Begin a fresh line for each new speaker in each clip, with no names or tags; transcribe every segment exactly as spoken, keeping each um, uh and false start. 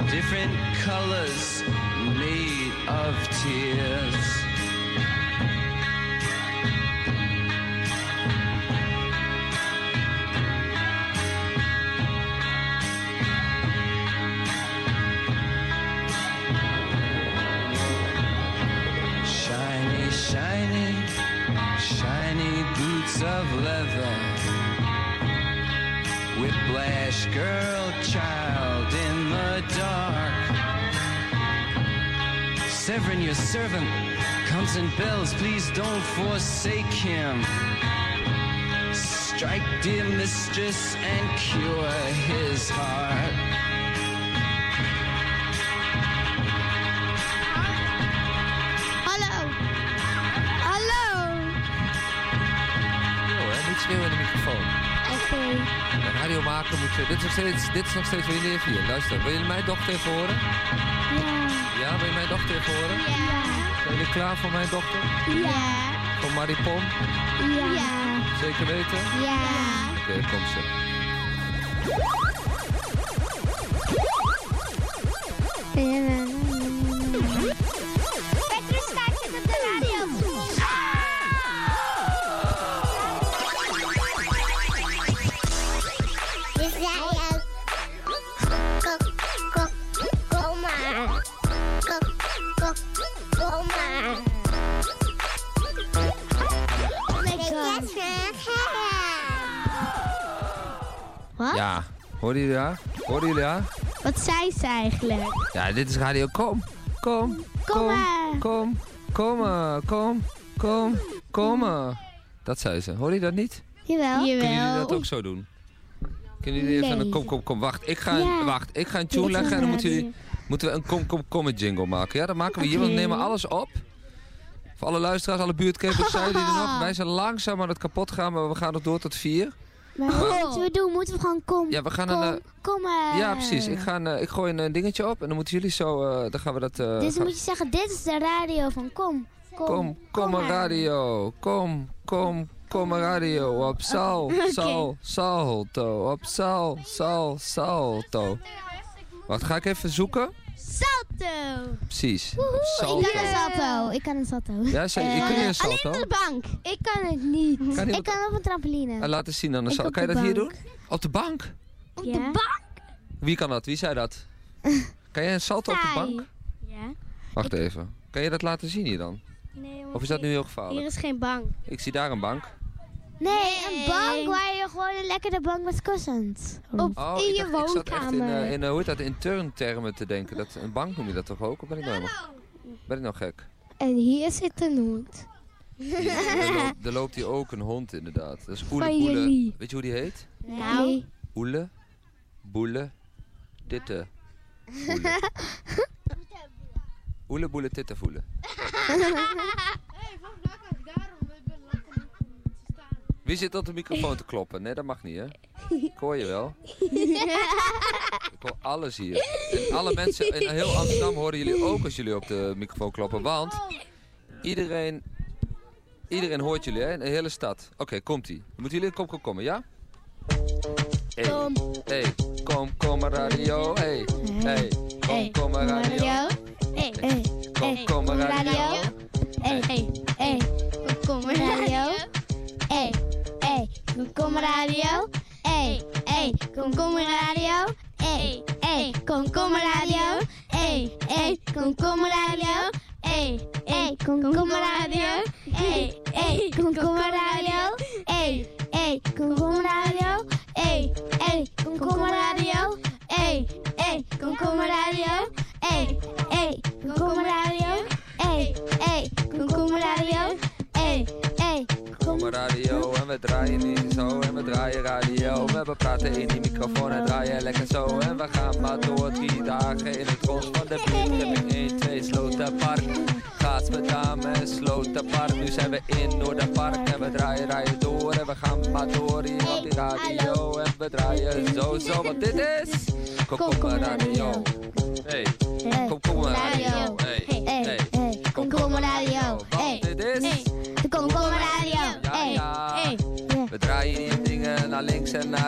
different colors made of tears. Shiny, shiny, shiny boots of leather. Whiplash girl, child in the dark. Severin, your servant, comes in bells. Please don't forsake him. Strike, dear mistress, and cure his heart.
Hallo. Hallo.
Yo, hè, niet schreeuwen in de microfoon.
Oké. Okay.
Een radio maken moet je... Dit is nog steeds, dit is nog steeds Winnie vier. Luister, wil je mijn dochter even horen?
Ja.
Ja, wil je mijn dochter even horen?
Ja.
Zijn jullie klaar voor mijn dochter?
Ja.
Voor Maripom?
Ja. Ja.
Zeker weten?
Ja.
Oké, okay, komt ze.
Petrus staat je op de radio. Dit is radio. Kom, kom, kom maar. Kom, kom, kom maar. Wat?
Ja, hoorden jullie haar? Hoorden jullie haar?
Wat zei ze eigenlijk?
Ja, dit is radio. Kom, kom,
Kom maar.
kom, kom, kom, kom, kom, kom. Dat zei ze. Hoor je dat niet?
Jawel.
Kunnen jullie dat ook zo doen? Kunnen jullie even
Nee.
een kom, kom, kom. Wacht, ik ga,
Ja.
een, wacht, ik ga een tune
Dit is
leggen en dan
een
moeten, jullie,
radio.
moeten we een kom, kom, kom jingle maken. Ja, dat maken we hier. We
Oké.
nemen alles op. Voor alle luisteraars, alle buurtcampers, zijn jullie er nog? Wij zijn langzaam aan het kapot gaan, maar we gaan nog door tot vier.
Maar wat moeten we doen? Moeten we gewoon kom,
Ja, we gaan
kom,
een... eh,
kom maar.
ja, precies. Ik, ga een, eh, ik gooi een eh, dingetje op en dan moeten jullie zo... eh, dan gaan we dat... eh,
Dus
gaan-
moet je zeggen, dit is de radio van kom. Kom,
Kom, kom maar radio. Kom, kom, kom maar radio. Op sal,
Oké.
sal, salto. Op sal, sal, salto. Wacht, ga ik even zoeken?
Salto!
Precies.
Woehoe,
Salto.
ik kan een salto. Ik kan een salto.
Ja, zei, je kun je een salto?
Alleen op de bank. Ik kan het niet.
Kan je
ik
op-
kan op een trampoline.
Ah, laat eens zien dan. Een
Ik
sal-
op
Kan je
de
dat hier doen?
bank.
Op de bank?
Op de bank?
Wie kan dat? Wie zei dat? Kan jij een salto op de bank?
Ja.
Wacht even. Kan je dat laten zien hier dan?
Nee,
Of is dat nu heel gevaarlijk?
Hier is geen bank.
Ik zie daar een bank.
Nee, een bank waar je gewoon een lekkere bank met kussens. Op
Oh,
in
ik
je
dacht- ik zat echt in,
woonkamer.
eh, in, eh, hoe heet dat, in turntermen te denken. Dat, een bank noem je dat toch ook? Of ben ik nou, nog- ben ik nou gek?
En hier zit een hond.
Hier, er, loopt, er loopt hier ook een hond inderdaad. Dat is Oele
Van
Boele.
jullie.
Weet je hoe die heet?
Nou.
Oele Boele Titte Voelen. Oele Boele Titte Voelen. Wie zit op de microfoon te kloppen? Nee, dat mag niet, hè? Ik hoor je wel. Ik hoor alles hier. En alle mensen in heel Amsterdam horen jullie ook als jullie op de microfoon kloppen. Want iedereen, iedereen hoort jullie, hè? In de hele stad. Oké, okay, komt-ie. Moeten jullie kom, kom, komen, ja? Hey,
Kom.
hey, kom, kom maar radio. Hey, hey, kom, kom maar radio.
Hey, hey,
Kom, kom maar radio.
Hey, hey, hey, kom maar radio. Hey, hey, kom maar radio. Hey, hey, kom kom maar radio. Hey, hey, kom kom maar radio. Hey, hey, kom kom maar radio. Hey, hey, kom kom maar radio. Hey, hey, kom kom maar radio. Hey, hey, kom kom maar radio. Hey, hey, kom kom maar radio. Hey, hey, kom kom maar radio. Hey, hey, kom kom maar radio. Hey, hey, kom kom maar radio. Hey, hey,
Kom maar radio en we draaien niet zo en we draaien radio. We praten in die microfoon en draaien lekker zo. En we gaan maar door drie dagen in het rond van de buurt. Heb ik één, twee, Slotenpark. Gaats met dame, Slotenpark. Nu zijn we in Noorderpark en we draaien, draaien door. En we gaan maar door hier op die radio. En we draaien zo, zo, want dit is... Kom, kom maar radio. Hey, kom, kom maar radio. Hey, hey,
kom kom maar radio.
Want dit is...
Kom kom maar radio.
Ja, ja. We draaien hier dingen naar links en naar rechts.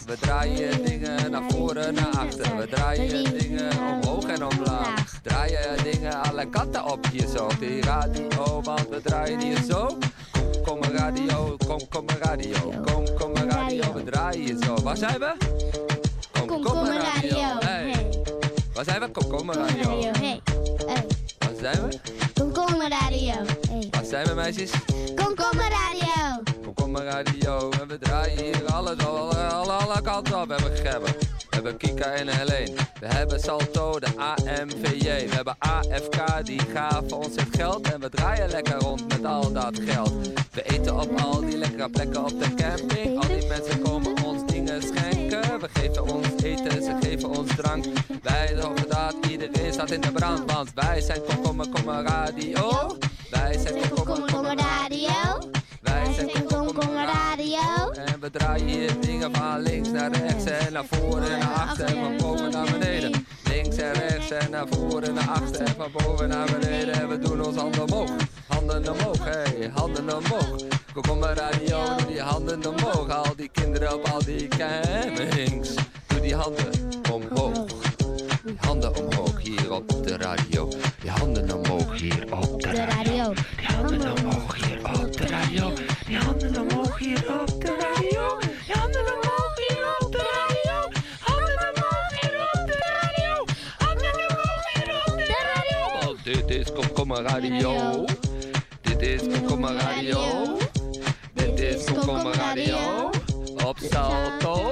We draaien dingen naar voren, naar achter. We draaien dingen omhoog en omlaag. Draaien dingen alle kanten op hier zo. Op die radio, want we draaien hier zo. Kom, kom maar radio, kom, kom maar radio. Kom, kom maar radio, we draaien hier zo. Waar zijn we? Kom, kom, kom maar radio. Hey. Waar zijn we? Kom, kom maar radio.
Hey.
Waar zijn we?
Kom, kom maar radio. Hey.
Waar zijn we, meisjes?
Kom, kom maar radio.
Kom, kom maar radio. En we draaien hier alles, alle, alle, alle kanten op. We hebben Gerben, we hebben Kika en Helene. We hebben Salto, de A M V J. We hebben A F K, die gaven ons het geld. En we draaien lekker rond met al dat geld. We eten op al die lekkere plekken op de camping. Al die mensen komen ons dingen schenken. We geven ons eten, ze geven ons drank. Wij zorgen dat iedereen staat in de brand. Want wij zijn Komkommer Kommer Radio. Wij zijn Komkommer Kommer Radio. Wij zijn Komkommer Radio. En we draaien hier dingen van links naar rechts en naar voren en naar achter en van boven naar beneden. Links en rechts en naar voren en naar achter en van boven naar beneden. En we doen ons handen omhoog, handen omhoog, hey, handen omhoog. Komkommer Radio, doe die handen omhoog. Al die kinderen op al die campings. Doe die handen omhoog. Die handen omhoog hier op de radio. Die handen omhoog hier op de radio. Die handen omhoog hier op de radio. Die handen omhoog hier op de radio. Die handen omhoog hier op de radio. Handen omhoog hier op de radio. Handen omhoog hier op de radio. Want dit is Komkommer Radio. Dit is Komkommer Radio. Dit is Komkommer Radio. Op Salto.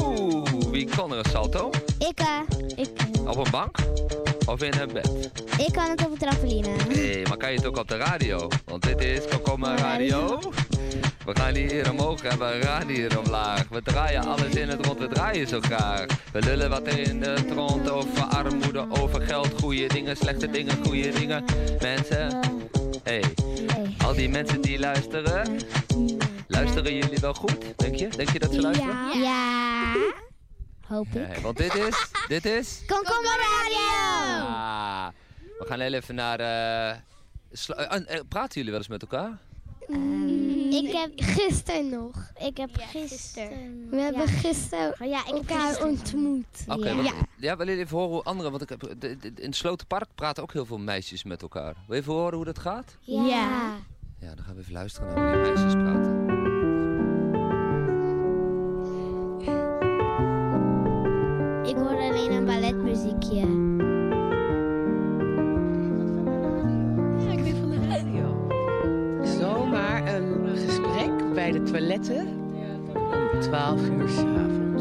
Wie kon er een salto?
Ik, uh, ik.
Op een bank? Of in een bed?
Ik kan het op een trampoline.
Nee, maar kan je het ook op de radio? Want dit is Komkommer Radio. We gaan hier omhoog en we gaan hier omlaag. We draaien alles in het rond, we draaien zo graag. We lullen wat in het rond over armoede, over geld, goede dingen, slechte dingen, goede dingen. Mensen, hey, al die mensen die luisteren, luisteren jullie wel goed? Denk je? Denk je dat ze luisteren?
Ja. Ja. Hoop ik.
Nee, want dit is, dit is...
Komkommer Radio!
Ah, we gaan heel even naar... Uh, sla- uh, uh, praten jullie wel eens met elkaar?
Um, ik heb gisteren nog. Ik heb ja, gisteren. We hebben ja. gisteren oh, ja, ik elkaar gisteren. ontmoet.
Oké, okay,
ja.
ja. ja, wil je even horen hoe anderen... Want ik heb, de, de, in het Slotenpark praten ook heel veel meisjes met elkaar. Wil je even horen hoe dat gaat?
Ja. Ja,
ja dan gaan we even luisteren naar hoe die meisjes praten.
Ik hoor alleen een balletmuziekje.
Ja, ik ben van de radio. Zomaar een gesprek bij de toiletten om twaalf uur 's avonds.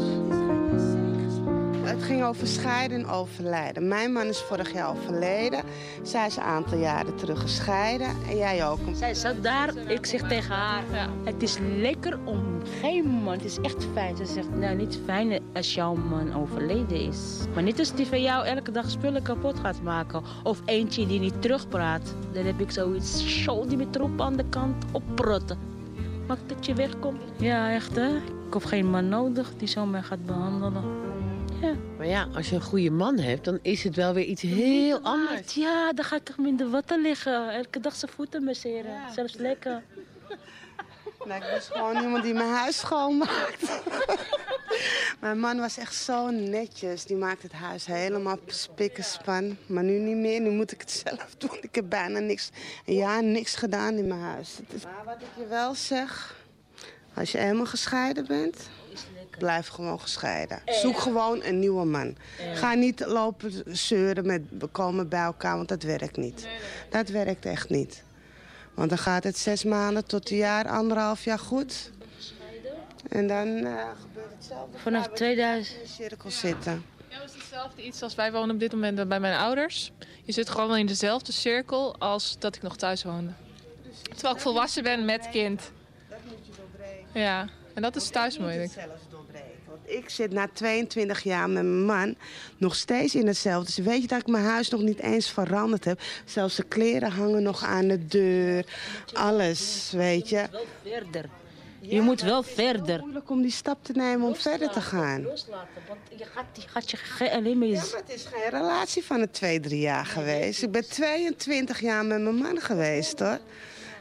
Het ging over scheiden en overlijden. Mijn man is vorig jaar overleden. Zij is een aantal jaren terug gescheiden. En jij ook.
Zij zat daar. Ik zeg tegen haar, ja. Het is lekker om geen man. Het is echt fijn. Ze zegt, nou niet fijn als jouw man overleden is. Maar niet als die van jou elke dag spullen kapot gaat maken. Of eentje die niet terugpraat. Dan heb ik zoiets, show die met troep aan de kant opprotten. Maak dat je wegkomt. Ja, echt hè. Ik heb geen man nodig die zo mij gaat behandelen. Ja.
Maar ja, als je een goede man hebt, dan is het wel weer iets heel anders.
Ja, dan ga ik toch in de watten liggen. Elke dag zijn voeten masseren. Ja. Zelfs lekker.
Nou, ik was gewoon iemand die mijn huis schoonmaakt. Mijn man was echt zo netjes. Die maakt het huis helemaal spik en span. Maar nu niet meer. Nu moet ik het zelf doen. Ik heb bijna niks, een jaar niks gedaan in mijn huis. Is... Maar wat ik je wel zeg, als je helemaal gescheiden bent, blijf gewoon gescheiden. Zoek gewoon een nieuwe man. Ga niet lopen zeuren met we komen bij elkaar, want dat werkt niet. Dat werkt echt niet. Want dan gaat het zes maanden tot een jaar, anderhalf jaar goed. En dan uh, gebeurt hetzelfde.
Vanaf tweeduizend...
in de cirkel zitten.
Ja, het is hetzelfde iets als wij wonen op dit moment bij mijn ouders. Je zit gewoon wel in dezelfde cirkel als dat ik nog thuis woonde. Terwijl ik volwassen ben met kind.
Dat moet je doorbreken.
Ja, en dat is thuis moeilijk.
Ik zit na tweeëntwintig jaar met mijn man nog steeds in hetzelfde. Dus weet je dat ik mijn huis nog niet eens veranderd heb? Zelfs de kleren hangen nog aan de deur. Alles, weet je.
Wel verder. Je ja, moet wel verder. Het is
moeilijk om die stap te nemen om loslaten, verder te gaan.
Loslaten, want je gaat, je gaat je ge- alleen maar...
Ja, maar het is geen relatie van een twee, drie jaar geweest. Ik ben tweeëntwintig jaar met mijn man geweest, hoor.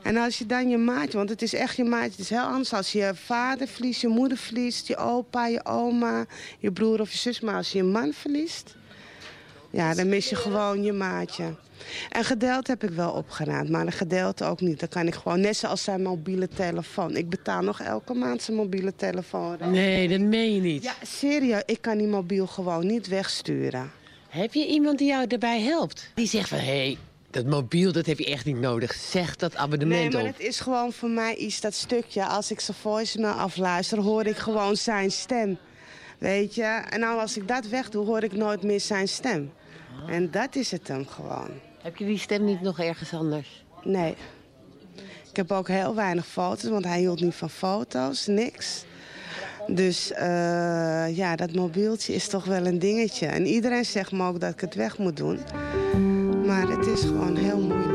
En als je dan je maatje, want het is echt je maatje, het is heel anders als je vader verliest, je moeder verliest, je opa, je oma, je broer of je zus. Maar als je je man verliest, ja, dan mis je gewoon je maatje. En gedeelte heb ik wel opgeraad, maar een gedeelte ook niet. Dan kan ik gewoon, net zoals zijn mobiele telefoon. Ik betaal nog elke maand zijn mobiele telefoon.
Nee, dat meen je niet.
Ja, serieus, ik kan die mobiel gewoon niet wegsturen.
Heb je iemand die jou daarbij helpt? Die zegt van, hé, hey, dat mobiel, dat heb je echt niet nodig. Zeg dat abonnement op.
Nee, maar het is gewoon voor mij iets, dat stukje. Als ik zijn voicemail afluister, hoor ik gewoon zijn stem. Weet je? En nou, als ik dat wegdoe, hoor ik nooit meer zijn stem. En dat is het hem gewoon.
Heb je die stem niet nog ergens anders?
Nee. Ik heb ook heel weinig foto's, want hij hield niet van foto's, niks. Dus uh, ja, dat mobieltje is toch wel een dingetje. En iedereen zegt me ook dat ik het weg moet doen. Maar het is gewoon heel moeilijk.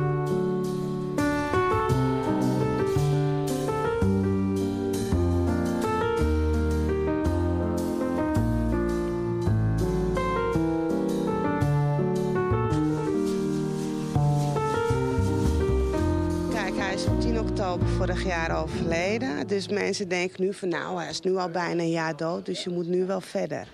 Vorig jaar overleden. Dus mensen denken nu van nou, hij is nu al bijna een jaar dood, dus je moet nu wel verder.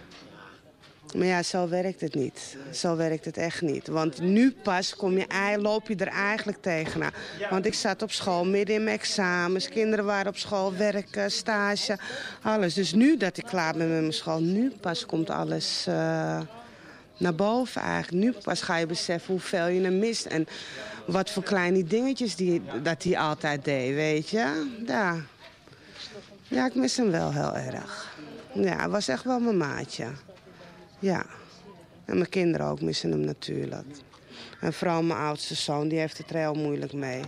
Maar ja, zo werkt het niet. Zo werkt het echt niet. Want nu pas kom je, loop je er eigenlijk tegenaan. Want ik zat op school, midden in mijn examens. Kinderen waren op school, werken, stage, alles. Dus nu dat ik klaar ben met mijn school, nu pas komt alles uh, naar boven eigenlijk. Nu pas ga je beseffen hoeveel je hem mist. En wat voor kleine dingetjes die, dat hij altijd deed, weet je. Ja. ja, ik mis hem wel heel erg. Ja, hij was echt wel mijn maatje. Ja. En mijn kinderen ook missen hem natuurlijk. En vooral mijn oudste zoon, die heeft het er heel moeilijk mee.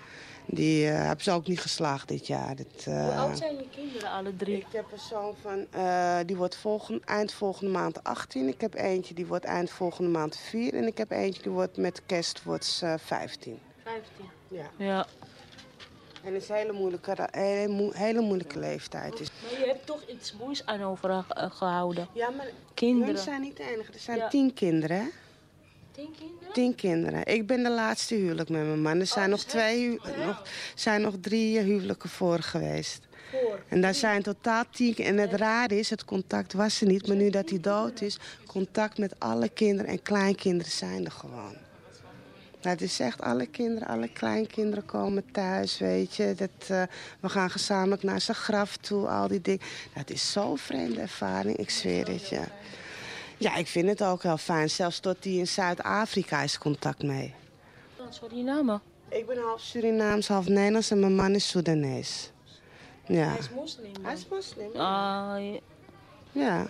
Die uh, hebben ze ook niet geslaagd dit jaar. Het, uh,
Hoe oud zijn je kinderen, alle drie?
Ik heb een zoon van, uh, die wordt volgende, eind volgende maand achttien. Ik heb eentje die wordt eind volgende maand vier. En ik heb eentje die wordt met kerst wordt, uh, vijftien.
vijftien?
Ja.
Ja.
En het is een hele moeilijke, hele, hele moeilijke leeftijd. Dus...
Maar je hebt toch iets moois aan overgehouden.
Ja, maar
kinderen.
hun zijn niet de enige. Er zijn
ja.
tien kinderen, hè?
Tien kinderen?
Tien kinderen. Ik ben de laatste huwelijk met mijn man. Er zijn, oh, nog, twee, nog, zijn nog drie huwelijken voor geweest. Voor. En daar zijn totaal tien. En het rare is, het contact was er niet. Maar nu dat hij dood is, contact met alle kinderen en kleinkinderen zijn er gewoon. Het is echt alle kinderen, alle kleinkinderen komen thuis, weet je. Dat, uh, we gaan gezamenlijk naar zijn graf toe, al die dingen. Dat is zo'n vreemde ervaring, ik zweer het je. Ja, ik vind het ook heel fijn. Zelfs tot die in Zuid-Afrika is contact mee.
Suriname?
Ik ben half Surinaams, half Nederlands en mijn man is Soedanees. Ja.
Hij is moslim?
Hij is moslim.
Ah, ja.
Ja.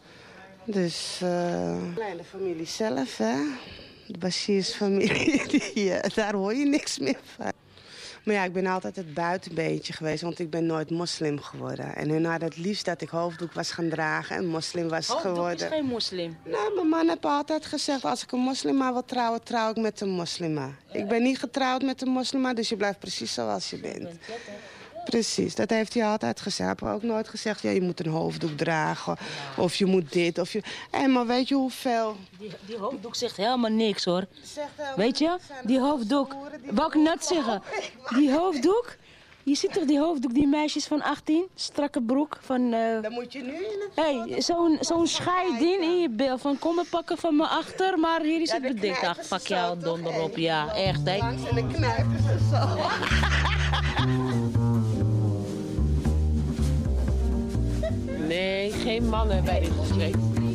Dus, uh, kleine familie zelf, hè. De Bashirs familie, die, uh, daar hoor je niks meer van. Maar ja, ik ben altijd het buitenbeentje geweest, want ik ben nooit moslim geworden. En hun hadden het liefst dat ik hoofddoek was gaan dragen en moslim was
hoofddoek
geworden.
Hoofddoek is geen moslim?
Nou, mijn man heeft altijd gezegd, als ik een moslima wil trouwen, trouw ik met een moslima. Ik ben niet getrouwd met een moslima, dus je blijft precies zoals je bent. Precies, dat heeft hij altijd gezegd. Hij heeft ook nooit gezegd, ja, je moet een hoofddoek dragen. Ja. Of je moet dit, of je... Hé, maar weet je hoeveel...
Die, die hoofddoek zegt helemaal niks, hoor.
Zegt helemaal
weet je, die hoofddoek... Wou ik net zeggen, die hoofddoek... Je ziet toch die hoofddoek, die meisjes van achttien? Strakke broek van... Uh...
Dan moet je nu in het...
Hé, zo'n zo'n scheiding in je beeld van kom me pakken van me achter, maar hier is ja, het bedicht. Ach, fuck jou, donder op. Ja, echt, hè.
Langs en de knijpen ze zo.
Nee, geen mannen bij dit gesprek.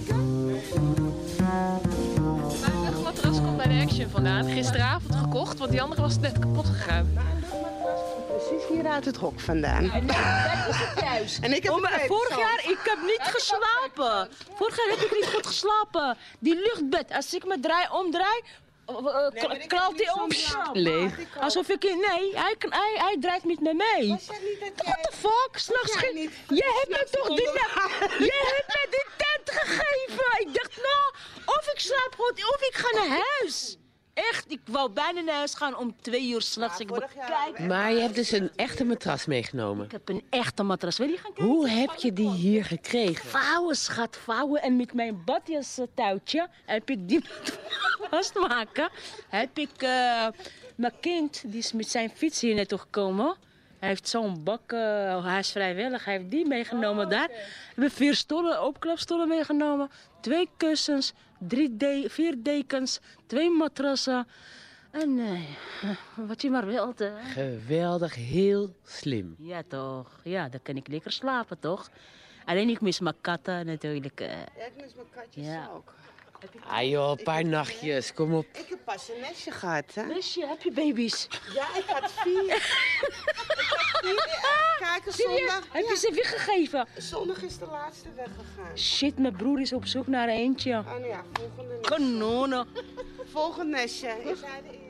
Mijn luchtmatras komt bij de Action vandaan. Gisteravond gekocht, want die andere was net kapot gegaan.
Precies hier uit het hok vandaan.
En dat is het juist.
En ik heb
oh, maar vorig jaar, ik heb niet geslapen. Vorig jaar heb ik niet goed geslapen. Die luchtbed, als ik me draai, omdraai... Uh, uh, nee, knalt hij om.
Leeg.
Alsof ik... Nee, hij, hij, hij draait niet met mij.
Was jij niet dat jij...
What the fuck? S'nachts geen... Niet... Jij hebt me toch die tent... Jij hebt me die tent gegeven. Ik dacht, nou, of ik slaap goed, of ik ga naar huis. Echt, ik wou bijna naar huis gaan om twee uur s'nachts. Ja, bekijk...
Maar je hebt dus een echte matras meegenomen.
Ik heb een echte matras. Wil je gaan kijken?
Hoe heb je die hier gekregen?
Vouwen, schat, vouwen. En met mijn badjas touwtje heb ik die vastmaken. Heb ik uh, Mijn kind die is met zijn fiets hier naartoe gekomen. Hij heeft zo'n bak, uh, hij is vrijwillig, hij heeft die meegenomen daar. We hebben vier stoelen, opklapstoelen meegenomen. Twee kussens, drie de- vier dekens, twee matrassen. En uh, wat je maar wilt. Hè.
Geweldig, heel slim.
Ja toch, ja, dan kan ik lekker slapen toch. Alleen ik mis mijn katten natuurlijk. Uh.
Ja, ik mis mijn katjes
Ja.
ook.
Ah joh, een paar nachtjes, kom op.
Ik heb pas een nestje gehad, hè?
Nestje, heb je baby's?
Ja, ik had vier. ik had vier. Kijken zondag.
Heb je
Ja,
ze weggegeven?
zondag is de laatste weggegaan.
Shit, mijn broer is op zoek naar eentje.
Oh nou ja, volgende nestje.
Kanonen.
Volgende nestje. Is hij de eerste?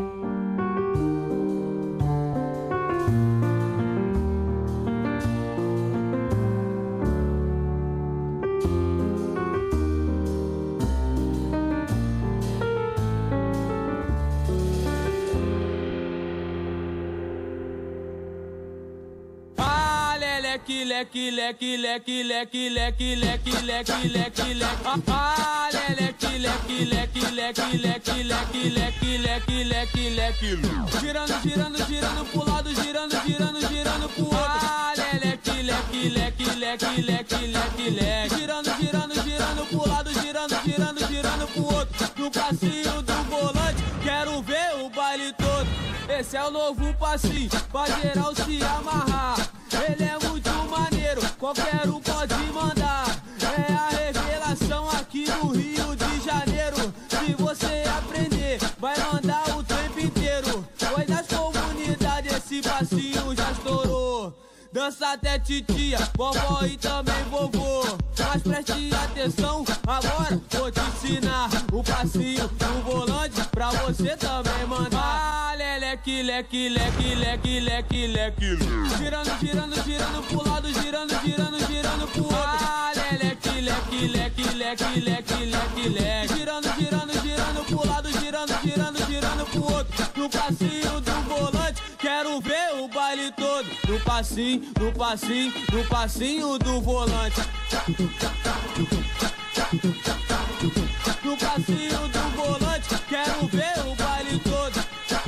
Leque, leque, leque, leque, leque, leque, leque, leque, leque, leque. Ah, leque, leque, leque, leque, leque, leque, leque, leque, leque, leque. Girando, girando, girando pro lado, girando, girando, girando pro outro. Ah, leque, leque, leque, leque, leque, leque, leque. Girando, girando, girando pro lado, girando, girando, girando pro outro. No passinho do volante, quero ver o baile todo. Esse é o novo passinho, pra geral se amarrar. Ele é muito maneiro, qualquer um pode mandar. É a revelação aqui no Rio de Janeiro. Se você aprender, vai mandar o tempo inteiro. Foi das comunidades, esse passinho já estourou. Dança até titia, vovó e também vovô. Mas preste atenção, agora vou te ensinar o passinho do volante pra você também mandar. Ah, leque, leque, leque, leque, leque, leque. Girando, girando, girando pro lado, girando, girando, girando pro outro. Ah, leque, leque, leque, leque, leque, leque, leque. Girando, girando, girando pro lado, girando, girando, girando pro outro. No passinho do volante, quero ver o baile todo. No passinho, no passinho, no passinho do volante. No passinho do volante, quero ver o baile todo.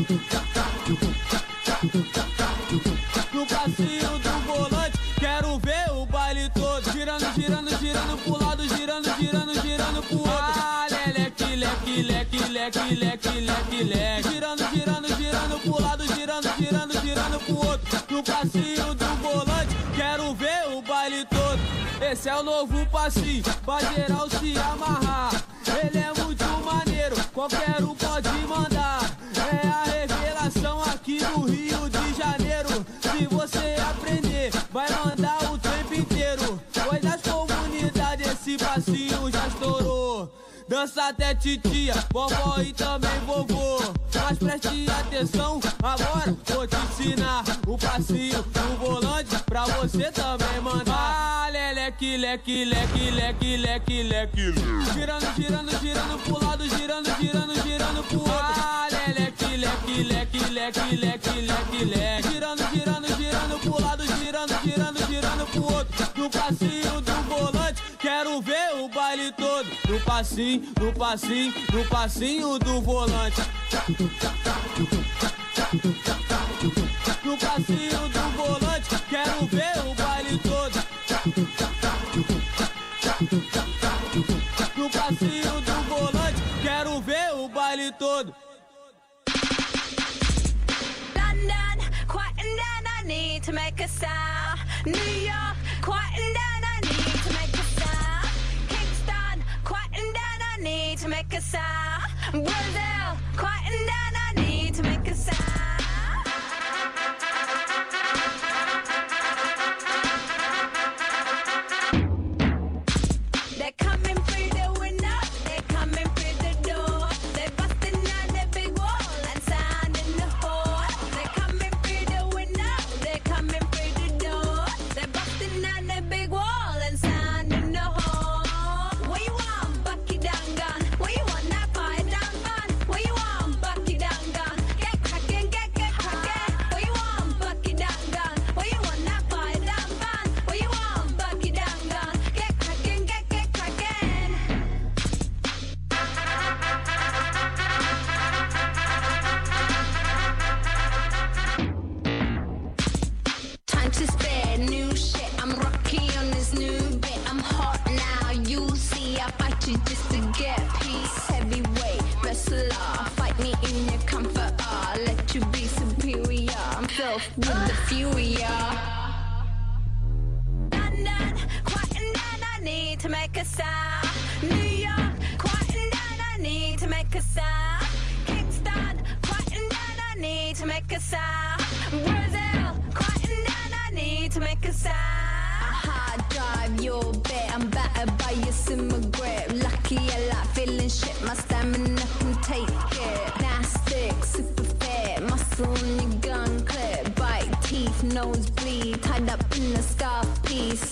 No passinho do volante, quero ver o baile todo. Girando, girando, girando pro lado, girando, girando, girando pro outro. Ah, leque, leque, leque, leque, leque, leque, leque. Girando, girando, girando pro lado, girando, girando, girando pro outro. No passinho do volante, quero ver o baile todo. Esse é o novo passinho, pra geral se amarrar. Ele é muito maneiro, qualquer um pode mandar. É a revelação aqui no Rio de Janeiro. Se você aprender, vai mandar o tempo inteiro. Foi das comunidades, esse passinho já estourou. Dança até titia, vovó e também vovô. Mas preste atenção, agora vou te ensinar o passinho do volante pra você também mandar. Ah, leque, leque, leque, leque, leque, leque. Girando, girando, girando pro lado, girando, girando, girando pro outro. Ah, leque, leque, leque, leque, leque, leque, leque. Girando, girando, girando pro lado, girando, girando, girando pro outro. No passinho do volante, quero ver o baile todo. No passinho, no passinho, no passinho do volante. No passinho do volante, quero ver o baile todo. No passinho do volante, quero ver o baile todo.
London, quieten down, I need to make a sound. New York, quieten down, I need to make a sound. Kingston, quieten down, I need to make a sound. Brazil, quieten down, I need to make a sound. They're coming through the window, they're coming through the door. They're busting down the big wall and sound in the hall. They're coming through the window, they're coming through the door. They're busting down the big wall and sound in the hall. What you want, Bucky down gun? What you want, that fire down gun? What you want, Bucky down gun? Get cracking, get you just to get peace. Heavyweight wrestler, fight me in your comfort. I'll let you be superior. I'm filth with the fury. London, quieting down, I need to make a sound. New York, quieting down, I need to make a sound. Kingston, quieting down, I need to make a sound. Brazil, quieting down, I need to make a sound. Hard drive your bed, I'm battered by your simmer grip. Lucky I like feeling shit, my stamina can take it. Gymnastic, super fit, muscle in your gun clip. Bite teeth, nose bleed, tied up in a scarf piece.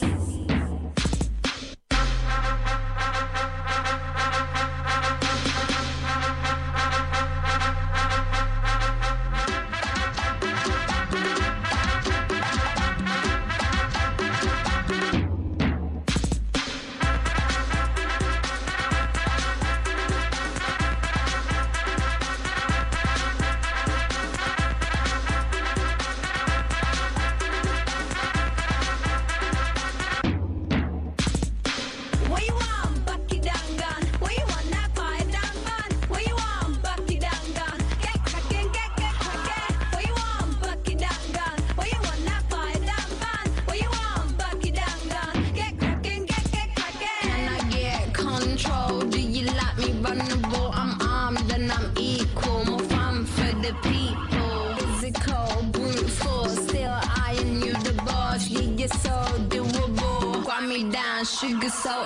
Sugar soap.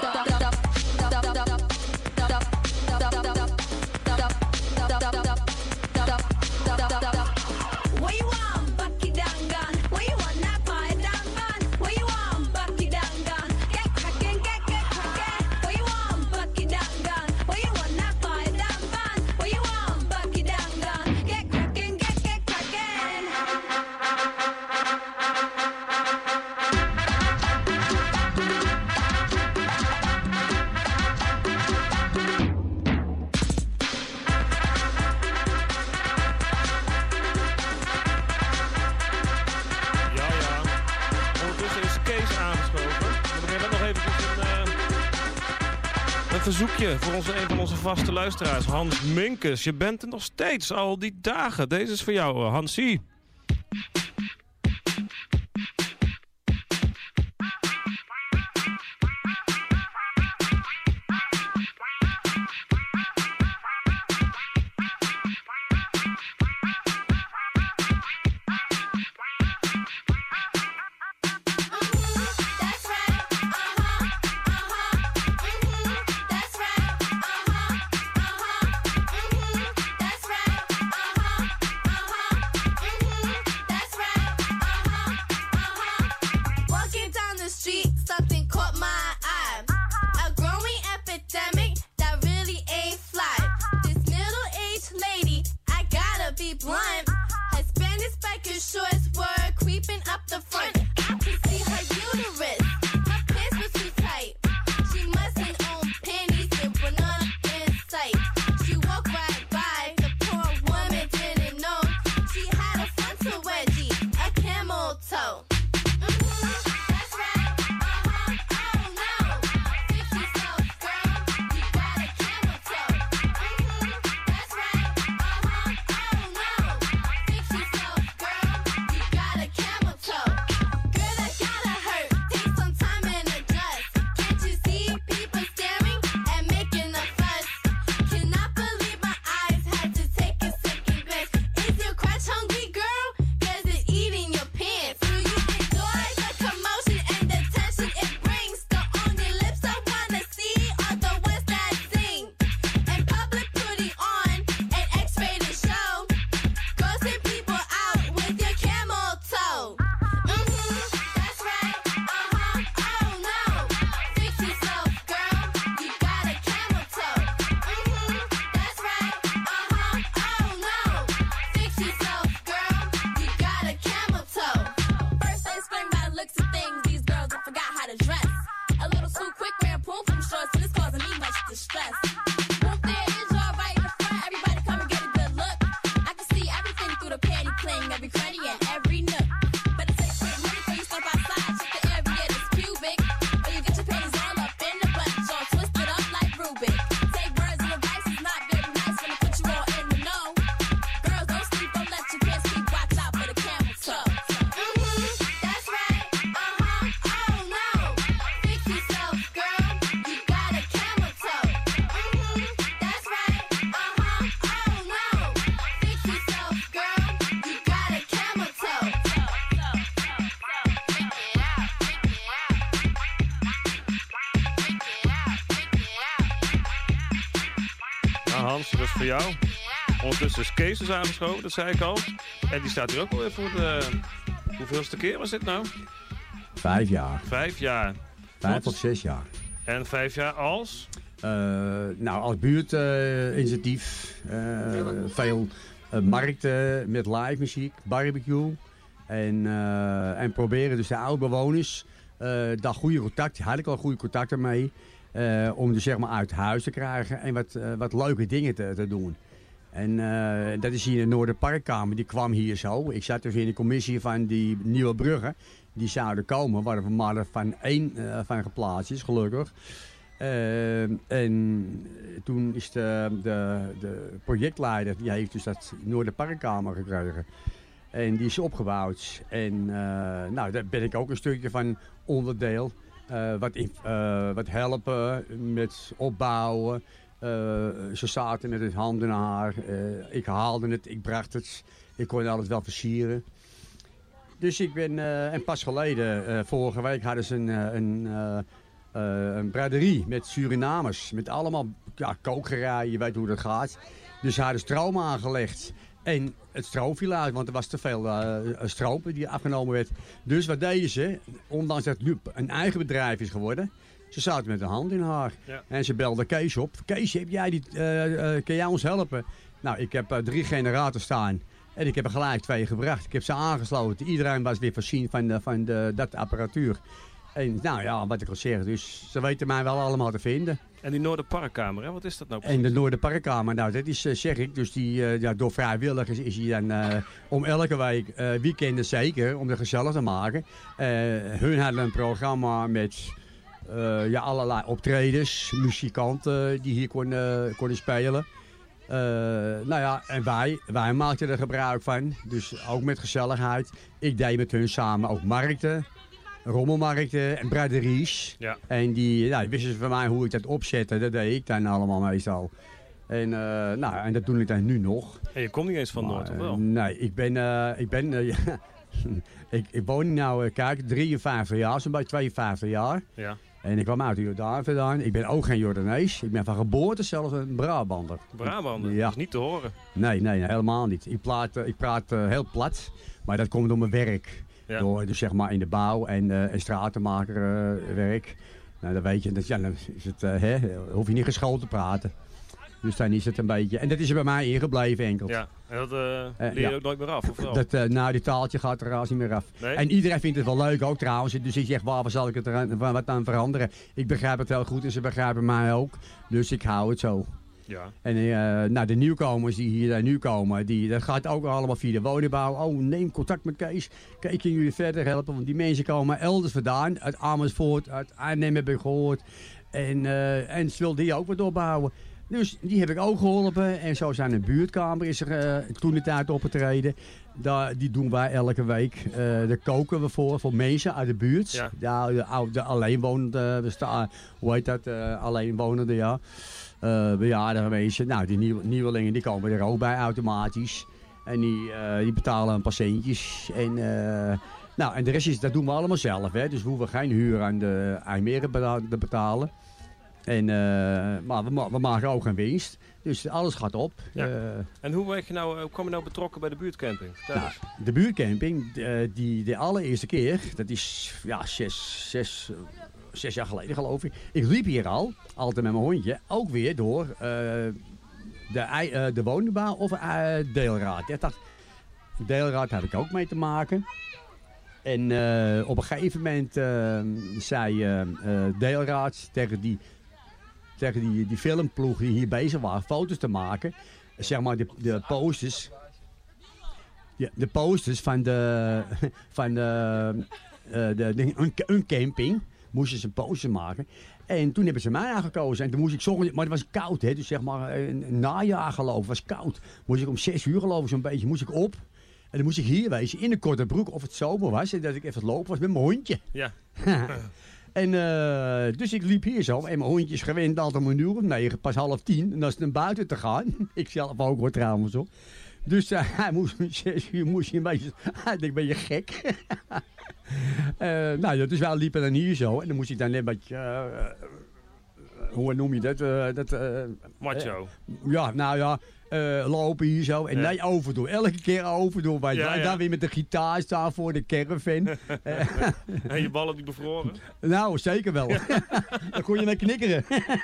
What you want, Bucky Down Gun? What you want, that fire down fun? What you want, Bucky Down Gun? Get crackin', get, get crackin'. What you want, Bucky Down Gun? What you want, that fire down fun? What you want, Bucky Down Gun? Get crackin', get, get crackin'.
Een verzoekje voor onze, een van onze vaste luisteraars, Hans Minkes. Je bent er nog steeds, al die dagen. Deze is voor jou, Hansie. Hans, dat is voor jou. Ondertussen is Kees dus aangeschoven, dat zei ik al. En die staat hier ook alweer voor de... Hoeveelste keer was dit nou?
Vijf jaar.
Vijf jaar.
Vijf tot zes jaar.
En vijf jaar als?
Uh, nou, als buurtinitiatief. Uh, veel uh, markten met live muziek, barbecue. En, uh, en proberen dus de oude bewoners uh, daar goede contact, had ik al goede contacten mee. Uh, om dus zeg maar uit huis te krijgen en wat, uh, wat leuke dingen te, te doen. En uh, dat is hier in de Noorderparkkamer, die kwam hier zo. Ik zat dus in de commissie van die nieuwe bruggen. Die zouden komen, waar er maar van één uh, van geplaatst is, gelukkig. Uh, en toen is de, de, de projectleider, die heeft dus dat Noorderparkkamer gekregen. En die is opgebouwd. En uh, nou, daar ben ik ook een stukje van onderdeel. Uh, wat, in, uh, wat helpen met opbouwen. Uh, ze zaten met het hand in haar. Uh, ik haalde het, ik bracht het. Ik kon alles wel versieren. Dus ik ben, uh, en pas geleden, uh, vorige week hadden ze een, uh, een, uh, uh, een braderie met Surinamers. Met allemaal ja, kokerij, je weet hoe dat gaat. Dus ze hadden stroom aangelegd. En het stroom viel uit, want er was te veel uh, stroom die afgenomen werd. Dus wat deden ze? Ondanks dat het nu een eigen bedrijf is geworden. Ze zaten met de hand in haar. Ja. En ze belden Kees op. Kees, heb jij die, uh, uh, kan jij ons helpen? Nou, ik heb uh, drie generatoren staan. En ik heb er gelijk twee gebracht. Ik heb ze aangesloten. Iedereen was weer voorzien van, de, van de, dat apparatuur. En nou ja, wat ik al zeg. Dus ze weten mij wel allemaal te vinden.
En die Noorderparkkamer, hè? Wat is dat nou precies?
En de Noorderparkkamer, nou dat is, uh, zeg ik, dus die, uh, ja, door vrijwilligers is hij dan uh, om elke week, uh, weekenden zeker, om het gezellig te maken. Uh, hun hadden een programma met uh, ja, allerlei optredens, muzikanten die hier konden, konden spelen. Uh, nou ja, en wij, wij maakten er gebruik van, dus ook met gezelligheid. Ik deed met hun samen ook markten. Rommelmarkten en braderies. Ja. En die, nou, die wisten ze van mij hoe ik dat opzette. Dat deed ik dan allemaal meestal. En, uh, nou, en dat doe ik dan nu nog.
En je komt niet eens van maar, Noord, of wel?
Nee, ik ben... Uh, ik, ben uh, ja, ik, ik woon nu, uh, kijk, drieënvijftig jaar, zo'n beetje tweeënvijftig jaar. Ja. En ik kwam uit de Jordaan vandaan. Ik ben ook geen Jordanees. Ik ben van geboorte zelfs een Brabander.
Brabander?
Ja.
Dat is niet te horen.
Nee, nee, nee helemaal niet. Ik praat, uh, ik praat uh, heel plat, maar dat komt door mijn werk. Ja. Door dus zeg maar in de bouw en, uh, en stratenmakerwerk. Uh, nou, dan weet je, dat, ja, dan is het, uh, hè, hoef je niet geschoold te praten. Dus dan is het een beetje... En dat is er bij mij ingebleven enkel.
Ja, en dat uh, leer je uh, ja. ook nooit meer af, of wel?
Dat, uh, nou, die taaltje gaat er als niet meer af. Nee? En iedereen vindt het wel leuk ook trouwens. Dus ik zeg, waar zal ik het er, wat aan veranderen? Ik begrijp het heel goed en ze begrijpen mij ook. Dus ik hou het zo. Ja. En uh, nou, de nieuwkomers die hier nu komen, die, dat gaat ook allemaal via de woningbouw. Oh, neem contact met Kees. Kijk, kunnen jullie verder helpen? Want die mensen komen elders vandaan. Uit Amersfoort, uit Arnhem heb ik gehoord. En, uh, en ze wilden die ook wat opbouwen. Dus die heb ik ook geholpen. En zo zijn een buurtkamer is er uh, toen de tijd opgetreden. Daar, die doen wij elke week. Uh, daar koken we voor, voor mensen uit de buurt. Ja. De, de, de alleenwonenden, we staan, hoe heet dat, uh, alleenwonenden, ja. Uh, bejaarde mensen, nou die nieuw, nieuwelingen die komen er ook bij automatisch. En die, uh, die betalen een paar centjes. En, uh, nou, en de rest is, dat doen we allemaal zelf. Hè? Dus we hoeven geen huur aan de IJmeren te betalen. En, uh, maar we, we maken ook geen winst. Dus alles gaat op.
Ja. Uh, en hoe, werd je nou, hoe kwam je nou betrokken bij de buurtcamping?
Nou, de buurtcamping, uh, die de allereerste keer, dat is ja, zes, zes, zes jaar geleden geloof ik. Ik liep hier al, altijd met mijn hondje, ook weer door uh, de, uh, de woningbouw of uh, deelraad. Ik dacht, deelraad had ik ook mee te maken. En uh, op een gegeven moment uh, zei uh, uh, deelraad tegen die... tegen die, die filmploeg die hier bezig waren, foto's te maken. Zeg maar de, de posters. De, de posters van de, van de, uh, de, de een, een camping. Moesten ze een poster maken. En toen hebben ze mij aangekozen. En toen moest ik zorgen, maar het was koud, hè, dus zeg maar een, een najaar geloof ik, was koud. Moest ik om zes uur geloof ik zo'n beetje, moest ik op. En dan moest ik hier wezen, in een korte broek, of het zomer was. En dat ik even lopen was met mijn hondje. Ja. En uh, dus ik liep hier zo. En mijn hondje is gewend altijd om een uur of negen, pas half tien. En dan is het naar buiten te gaan. Ik zelf ook hoor trouwens op. Dus uh, hij moest om zes uur moest hij een beetje... Hij denkt, ben je gek? uh, nou ja, dus wij liepen dan hier zo. En dan moest ik dan net een beetje... Uh, hoe noem je dat? Uh, dat uh,
Macho.
Uh, ja, nou ja. Uh, lopen hier zo. En ja. nee, overdoen. Elke keer overdoen. Wij ja, ja. daar weer met de gitaar staan voor de caravan.
En je ballen die bevroren?
Nou, zeker wel. Ja. Dan kon je mee knikkeren.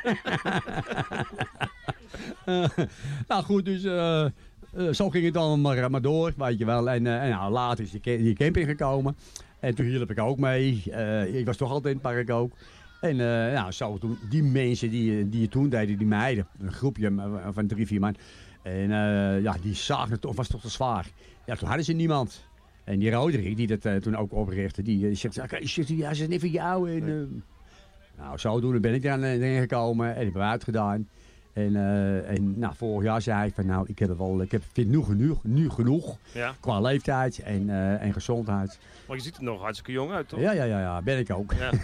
uh, nou goed, dus uh, uh, zo ging het dan maar, maar door, weet je wel. En, uh, en nou, later is die, die camping gekomen. En toen hielp ik ook mee. Uh, ik was toch altijd in het park ook. En uh, nou, zo toen, die mensen die, die je toen deden, die meiden, een groepje van drie, vier man. En uh, ja, die zagen het toch, was toch te zwaar. Ja, toen hadden ze niemand. En die Roderick, die dat uh, toen ook oprichtte, die, die zegt, okay, ja, ze is niet voor jou. En, uh, nou, zodoende ben ik daar aan gekomen en heb ik uitgedaan. En, uh, en nou, vorig jaar zei ik van, nou, ik heb het wel, ik heb, vind nu genoeg, nu genoeg.
Ja.
Qua leeftijd en, uh, en gezondheid.
Maar je ziet er nog hartstikke jong uit, toch?
Ja, ja, ja, ja, ben ik ook. Ja.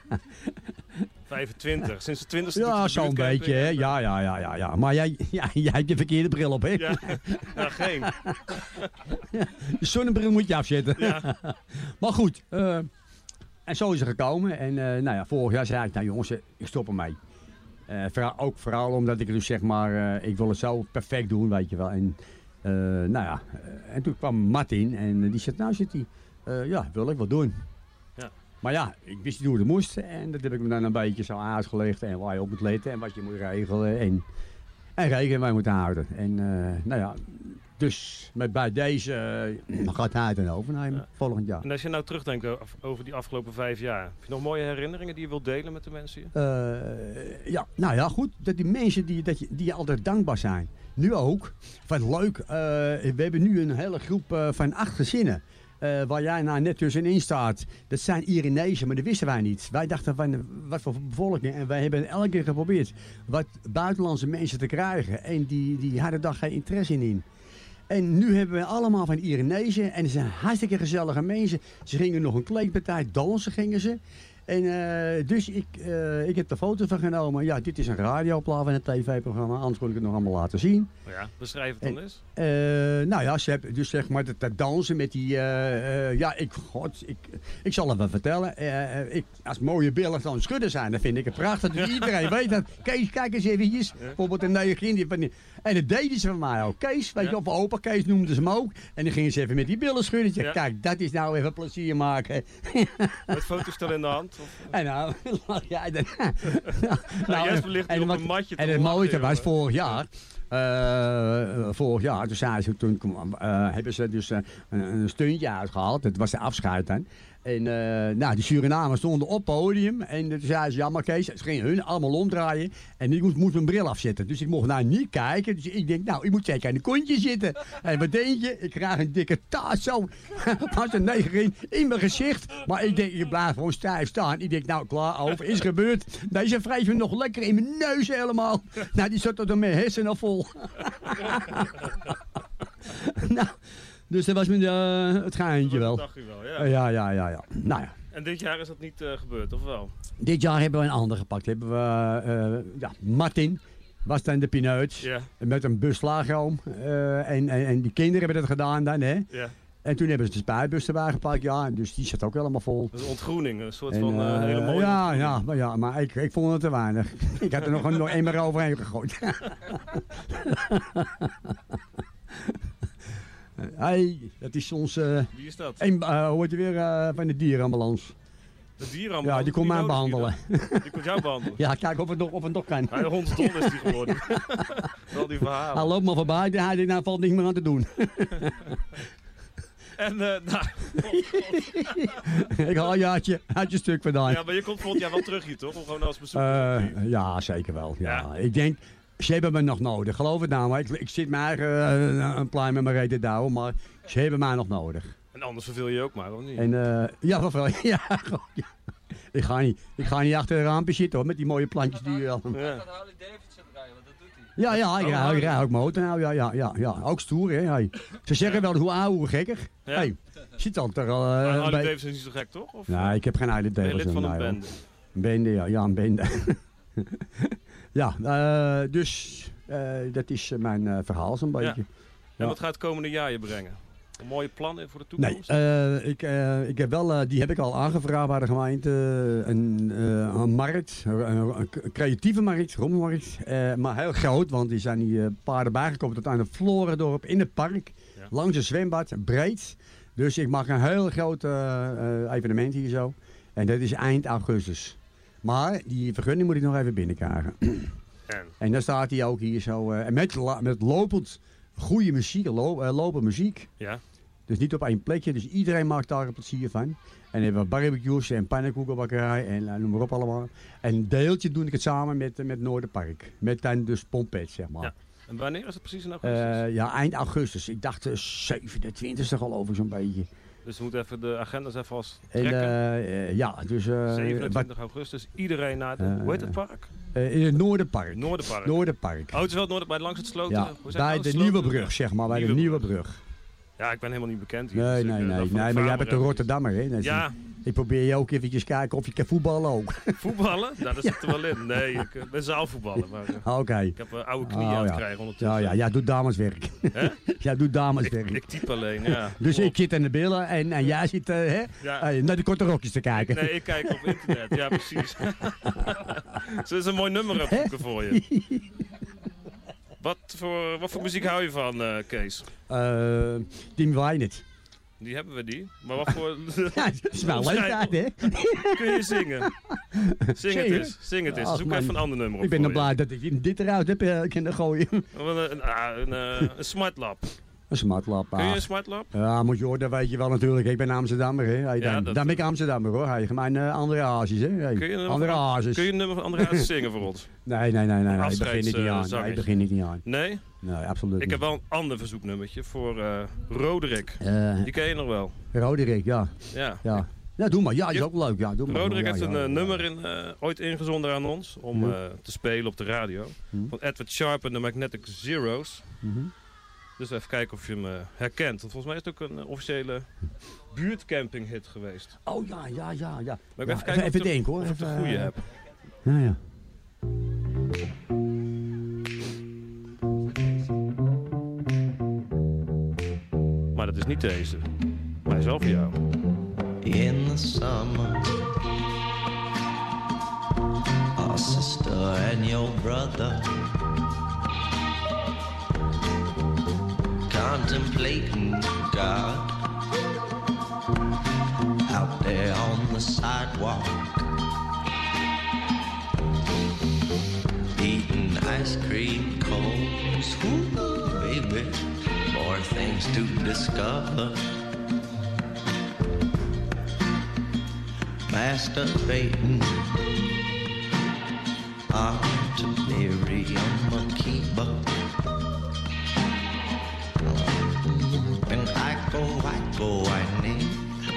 vijfentwintig, sinds de twintigste.
Ja, zo'n beetje, hè. Ja, ja, ja, ja, ja. Maar jij, ja, jij hebt de verkeerde bril op, hè?
Ja, ja geen.
De zonnebril moet je afzetten.
Ja.
Maar goed, uh, en zo is het gekomen. En uh, nou ja, vorig jaar zei ik, nou jongens, ik stop ermee. Uh, vooral, ook vooral omdat ik dus zeg maar, uh, ik wil het zo perfect doen, weet je wel. En, uh, nou ja, uh, en toen kwam Martin en uh, die zei, nou zit hij, uh, ja, wil ik wel doen.
Ja. Maar
ja, ik wist niet hoe het moest en dat heb ik me dan een beetje zo uitgelegd en waar je op moet letten en wat je moet regelen en, en rekening mee moeten houden. En uh, nou ja, dus met bij deze uh, gaat hij het dan overnemen, ja. volgend jaar.
En als je nou terugdenkt over die afgelopen vijf jaar, heb je nog mooie herinneringen die je wilt delen met de mensen hier?
Uh, ja, nou ja, goed, dat die mensen die, dat je, die altijd dankbaar zijn. Nu ook, van leuk, uh, we hebben nu een hele groep uh, van acht gezinnen. Uh, waar jij nou net tussenin staat, dat zijn Iranezen, maar dat wisten wij niet. Wij dachten van, wat voor bevolking. En wij hebben elke keer geprobeerd wat buitenlandse mensen te krijgen. En die, die hadden daar geen interesse in. En nu hebben we allemaal van Iranezen. En ze zijn hartstikke gezellige mensen. Ze gingen nog een kleedpartij, dansen gingen ze. En uh, dus ik, uh, ik heb de foto van genomen. Ja, dit is een radioplaat van een tv-programma. Anders kon ik het nog allemaal laten zien.
Ja, beschrijf het dan eens.
Uh, nou ja, ze hebben dus zeg maar dat, dat dansen met die... Uh, uh, ja, ik, god, ik, ik zal het wel vertellen. Uh, ik, als mooie billen dan schudden zijn, dan vind ik het prachtig. Dus iedereen weet dat. Kees, kijk eens eventjes. Ja. Bijvoorbeeld een neger die van die... En dat deden ze van mij ook. Kees, weet ja. je, of opa Kees noemden ze hem ook. En dan gingen ze even met die billen schudden. Ja. Kijk, dat is nou even plezier maken.
Met fotostel in de hand? Of?
En nou, ja, dan,
nou, nou Jesper ligt hier op een matje te
En het mooiste was vorig jaar. Uh, vorig jaar, toen, zei ze, toen uh, hebben ze dus uh, een, een steuntje uitgehaald. Dat was de afscheid dan. En uh, nou, die Surinamers stonden op het podium. En toen zei ze, ja maar Kees, ze gingen hun allemaal omdraaien. En ik moest, moest mijn bril afzetten. Dus ik mocht nou niet kijken. Dus ik denk, nou, ik moet zeker aan de kontje zitten. En wat denk je? Ik krijg een dikke taart zo. Pas een negerin in mijn gezicht. Maar ik denk, ik blijf gewoon stijf staan. Ik denk, nou, klaar, over, is gebeurd. Deze wreef me nog lekker in mijn neus helemaal. Nou, die zat tot mijn hersenen vol. Nou... Dus dat was met uh, het geintje wel.
Dat dacht je wel, ja.
Uh, ja, ja, ja, ja. Nou ja.
En dit jaar is dat niet uh, gebeurd, of wel?
Dit jaar hebben we een ander gepakt. Hebben we, uh, ja, Martin was dan de pineut.
Yeah.
Met een bus slagroom. Uh, en, en, en die kinderen hebben dat gedaan dan, hè.
Yeah.
En toen hebben ze de spuitbus erbij gepakt, ja. Dus die zat ook helemaal vol.
Dat is een ontgroening, een soort en, van
uh,
uh, hele mooie
Ja, ja, maar, ja, maar ik, ik vond het te weinig. Ik had er nog een nog emmer overheen gegooid. Hey, dat is ons... Uh,
Wie is dat?
Een, uh, hoort je weer uh, van de dierenambulance.
De dierenambulance?
Ja, die komt mij behandelen.
Die komt jou behandelen?
Ja, kijk of het nog, of het nog kan.
Hij hondsdol is die geworden. Wel die verhalen.
Hij loopt maar voorbij, hij denkt, nou valt niks meer aan te doen.
En, uh, nou...
Ik haal je uit je, uit je stuk vandaan.
Ja, maar je komt volgend jaar wel terug hier, toch? Om gewoon als bezoeker.
Uh, ja, zeker wel. Ja.
Ja.
Ik denk... Ze hebben me nog nodig, geloof het nou. Maar ik, ik zit mij eigen uh, een plein met mijn reet te douwen, maar ze hebben mij nog nodig.
En anders verveel je ook maar, of niet?
En, uh, ja, verveel je. Ja, ja. Ik ga niet, ik ga niet achter de raampje zitten hoor, met die mooie plantjes die je al...
Ja.
Harley Davidson rijden, want dat doet hij.
Ja, ja, ik
oh,
rij, ik rij ook motor nou, ja, ja, ja, ja. Ook stoer, hè. Hey. Ze zeggen wel hoe oude, hoe gekker.
Ja.
Hey, zit al er al... Uh,
maar Harley
bij...
Davidson is niet zo gek, toch? Of?
Nee, ik heb geen Harley Davidson.
Ben je lid van een
nee,
bende?
Een bende, ja, ja, een bende. Ja, uh, dus... Uh, dat is uh, mijn uh, verhaal zo'n beetje.
Ja. En
ja.
wat gaat het komende jaar je brengen? Mooie plannen voor de
Nee,
toekomst?
uh, ik, uh, ik heb wel, uh, die heb ik al aangevraagd bij de gemeente. Uh, een, uh, een markt, een, een creatieve markt, rommelmarkt. Uh, maar heel groot, want die zijn die uh, paarden bijgekomen tot aan het Florendorp in het park. Ja. Langs een zwembad, breed. Dus ik mag een heel groot uh, uh, evenement hier zo. En dat is eind augustus. Maar die vergunning moet ik nog even binnenkrijgen. En, en dan staat hij ook hier zo. Uh, met, met lopend goede muziek, lo, uh, lopend muziek.
Ja.
Dus niet op één plekje. Dus iedereen maakt daar een plezier van. En dan hebben we barbecues en pannenkoekenbakkerij en uh, noem maar op allemaal. En een deeltje doe ik het samen met, uh, met Noorderpark. Met dan dus Pompet, zeg maar.
Ja. En wanneer is het precies in augustus?
Uh, ja, eind augustus. Ik dacht uh, zevenentwintigste geloof ik zo'n beetje.
Dus we moeten even de agendas even vast
en,
trekken.
Uh, uh, ja, dus... Uh,
zevenentwintig augustus, iedereen naar de... Uh, hoe heet het park?
Uh, in het Noorderpark.
Noorderpark.
Noorderpark.
Oh, het is wel het Noorderpark, langs het sloten?
Ja, bij de Nieuwe Brug, zeg maar. Bij de Nieuwe Brug.
Ja, ik ben helemaal niet bekend hier.
Nee,
dus
nee,
ik,
nee.
uh,
nee maar jij bent een Rotterdammer, hè? Dat
ja.
Is, ik probeer je ook eventjes kijken of je kan voetballen ook.
Voetballen? Nou, dat zit er wel in. Nee, ik uh, ben zaalvoetballen. Maar, uh,
Oké. Okay.
Ik heb uh, oude knieën
oh,
aan het
ja.
krijgen ondertussen.
Ja, ja, jij doet dameswerk. Jij doet dameswerk.
Ik, ik typ alleen, ja.
Dus
Klopt.
ik zit in de billen en, en jij zit uh, hè,
ja.
uh, naar de korte rokjes te kijken.
Nee, ik kijk op internet. Ja, precies. Zo is een mooi nummer opzoeken voor je. Wat voor, wat voor muziek hou je van, uh, Kees?
Uh, Team Weinet.
Die hebben we die. Maar wat voor...
Ja, dat is wel leeftijd, hè?
Kun je zingen? Zing het eens. Zing het eens. Zoek man. Even een ander nummer op.
Ik ben dan blij dat ik dit eruit heb uh, kunnen gooien.
Een, een, een, een, een smartlap.
Een smartlap.
Kun je een smartlap?
Ja, moet je horen, dat weet je wel natuurlijk. Ik ben Amsterdammer, hè. Hey, dan, ja, dat, dan ben ik Amsterdammer, hoor. Hey, mijn uh, André Hazes, hè. Hey,
kun je een
André Hazes.
Kun je een nummer van André Hazes zingen voor ons?
Nee, nee, nee, nee. nee. Ik begin niet uh, aan. Nee, ik begin niet aan.
Nee?
Nee, absoluut
Ik
niet.
heb wel een ander verzoeknummertje voor uh, Roderick.
Uh,
die ken je nog wel?
Roderick, ja.
Ja.
Ja. Ja, doe maar. Ja, is ook leuk. Ja, doe maar.
Roderick
ja,
heeft
ja,
een
ja,
uh,
ja.
nummer in, uh, ooit ingezonden aan ons om
ja.
uh, te spelen op de radio.
Ja.
Van Edward Sharpe en de Magnetic Zeros.
Mm-hmm.
Dus even kijken of je hem uh, herkent. Want volgens mij is het ook een uh, officiële buurtcamping hit geweest.
Oh ja, ja, ja. ja.
Maar ik
ja,
even kijken
even
of, de,
denken, hoor.
of ik de goede uh, heb.
Ja, ja.
Maar dat is niet deze. Maar hij is wel voor jou.
In the summer, our sister and your brother contemplating God out there on the sidewalk, eating ice cream cones. Ooh, baby, more things to discover. Masturbating onto Miriam Makeba. And I go, I go, I need.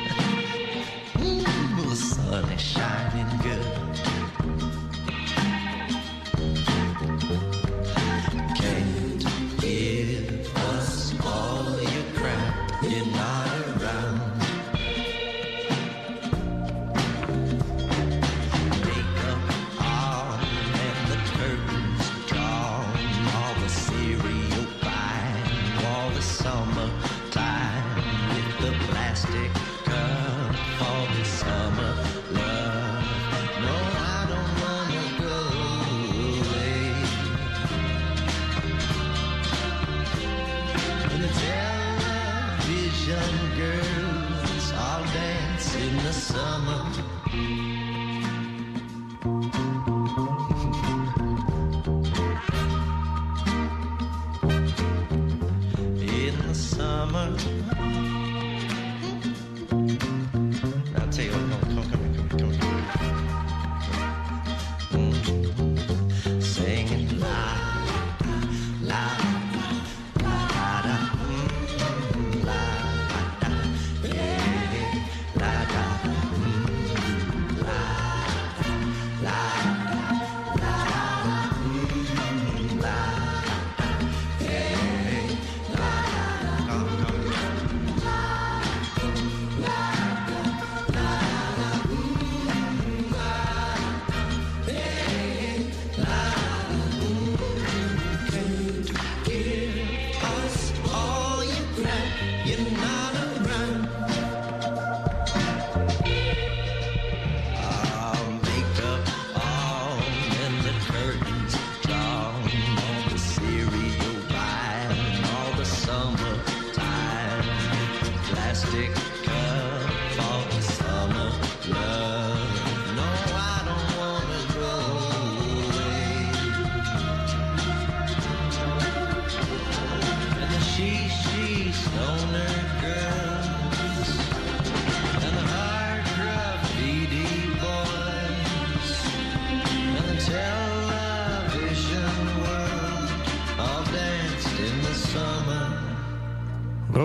Ooh, the sun is shining good. Can't give us all your crap, you're not around. Summer love, no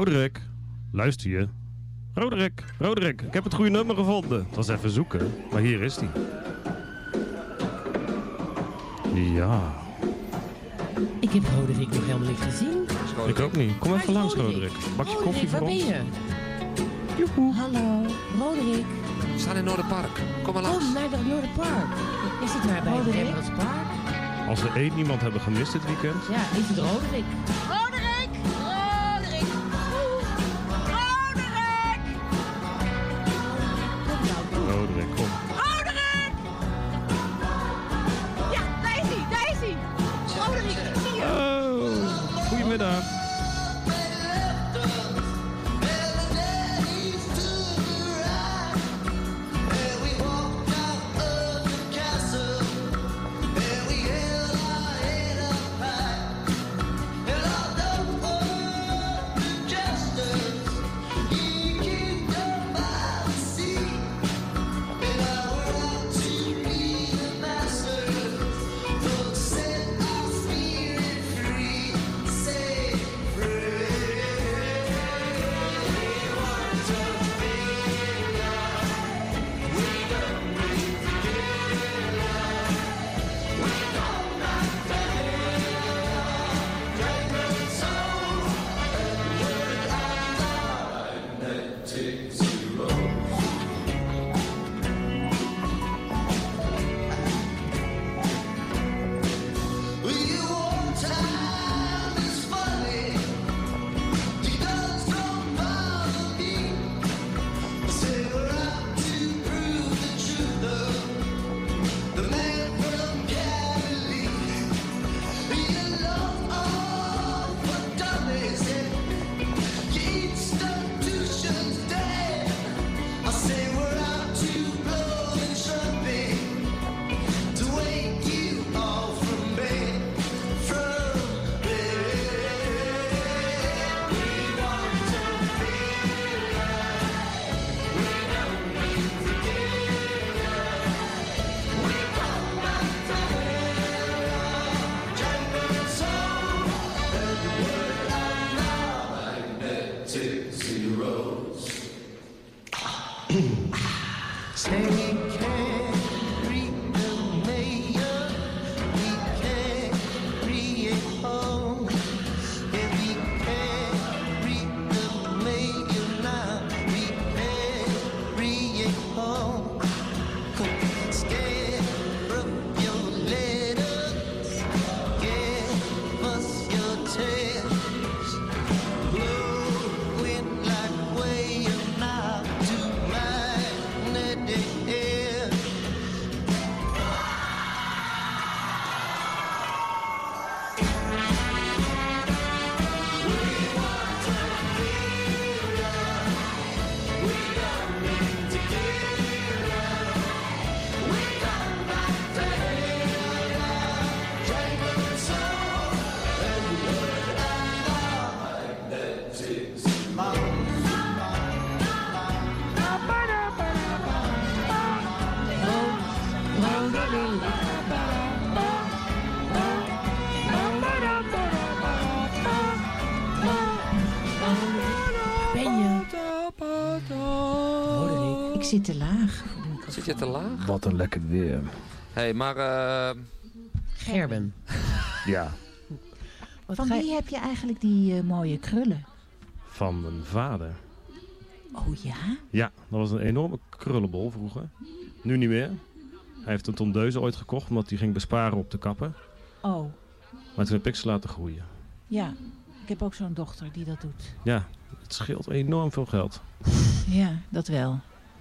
Roderick, luister je? Roderick, Roderick, ik heb het goede nummer gevonden. Het was even zoeken, maar hier is hij. Ja.
Ik heb Roderick nog helemaal niet gezien.
Ik ook niet. Kom even langs, Roderick. Bak je koffie voor
waar
ons?
ben je? Joehoe. Hallo, Roderick.
We staan in Noorderpark. Kom maar langs.
Oh, naar het Noorderpark. Is het maar bij het Rembrandtspark?
Als we één iemand hebben gemist dit weekend.
Ja, is het Roderick?
Roderick! Roderick! Roderick!
Roderick, kom.
Roderick! Ja, daar is hij, daar is hij! Roderick, ik zie je!
Oh, goedemiddag.
Ik zit te laag.
Zit je te laag?
Wat een lekker weer.
Hé, hey, maar... Uh...
Gerben.
Ja.
Wat Van wie je... heb je eigenlijk die uh, mooie krullen?
Van mijn vader.
Oh ja?
Ja, dat was een enorme krullenbol vroeger. Nu niet meer. Hij heeft een tondeuze ooit gekocht omdat hij ging besparen op de kappen.
Oh.
Maar toen heb ik ze laten groeien.
Ja, ik heb ook zo'n dochter die dat doet.
Ja, het scheelt enorm veel geld.
Ja, dat wel.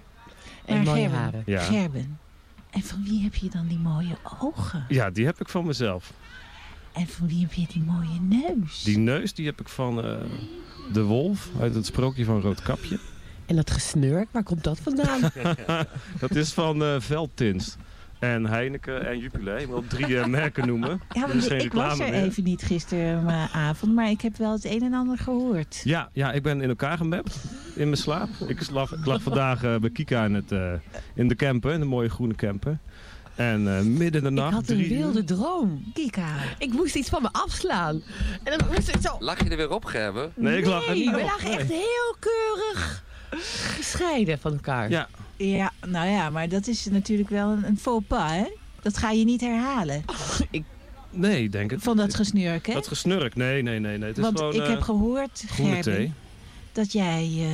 En
maar
mooie
Gerben,
haren.
Ja.
Gerben, en van wie heb je dan die mooie ogen?
Ja, die heb ik van mezelf.
En van wie heb je die mooie neus?
Die neus die heb ik van uh, de wolf uit het sprookje van Roodkapje.
En dat gesnurk, waar komt dat vandaan?
Dat is van uh, Veldtins. En Heineken en Jupiler. Je moet op drie uh, merken noemen.
Ja,
dus
ik was er
meer.
even niet gisteravond, maar ik heb wel het een en ander gehoord.
Ja, ja, ik ben in elkaar gemapt in mijn slaap. Ik lag, ik lag vandaag uh, bij Kika in, het, uh, in de camper, in de mooie groene camper. En uh, midden in de
Ik
nacht...
had een
drie
wilde
uur.
droom. Kika. Ik moest iets van me afslaan. En dan moest ik zo...
Lag je er weer op, Gerben?
Nee, ik lag er niet
we
op.
lagen echt heel keurig gescheiden van elkaar.
Ja.
Ja, nou ja, maar dat is natuurlijk wel een, een faux pas, hè? Dat ga je niet herhalen.
ik...
Nee, denk ik.
Van dat gesnurk, hè?
Dat gesnurk, nee, nee, nee. nee. Het is
Want
gewoon,
ik
uh,
heb gehoord,
groene
Gerben,
thee.
dat jij... Uh,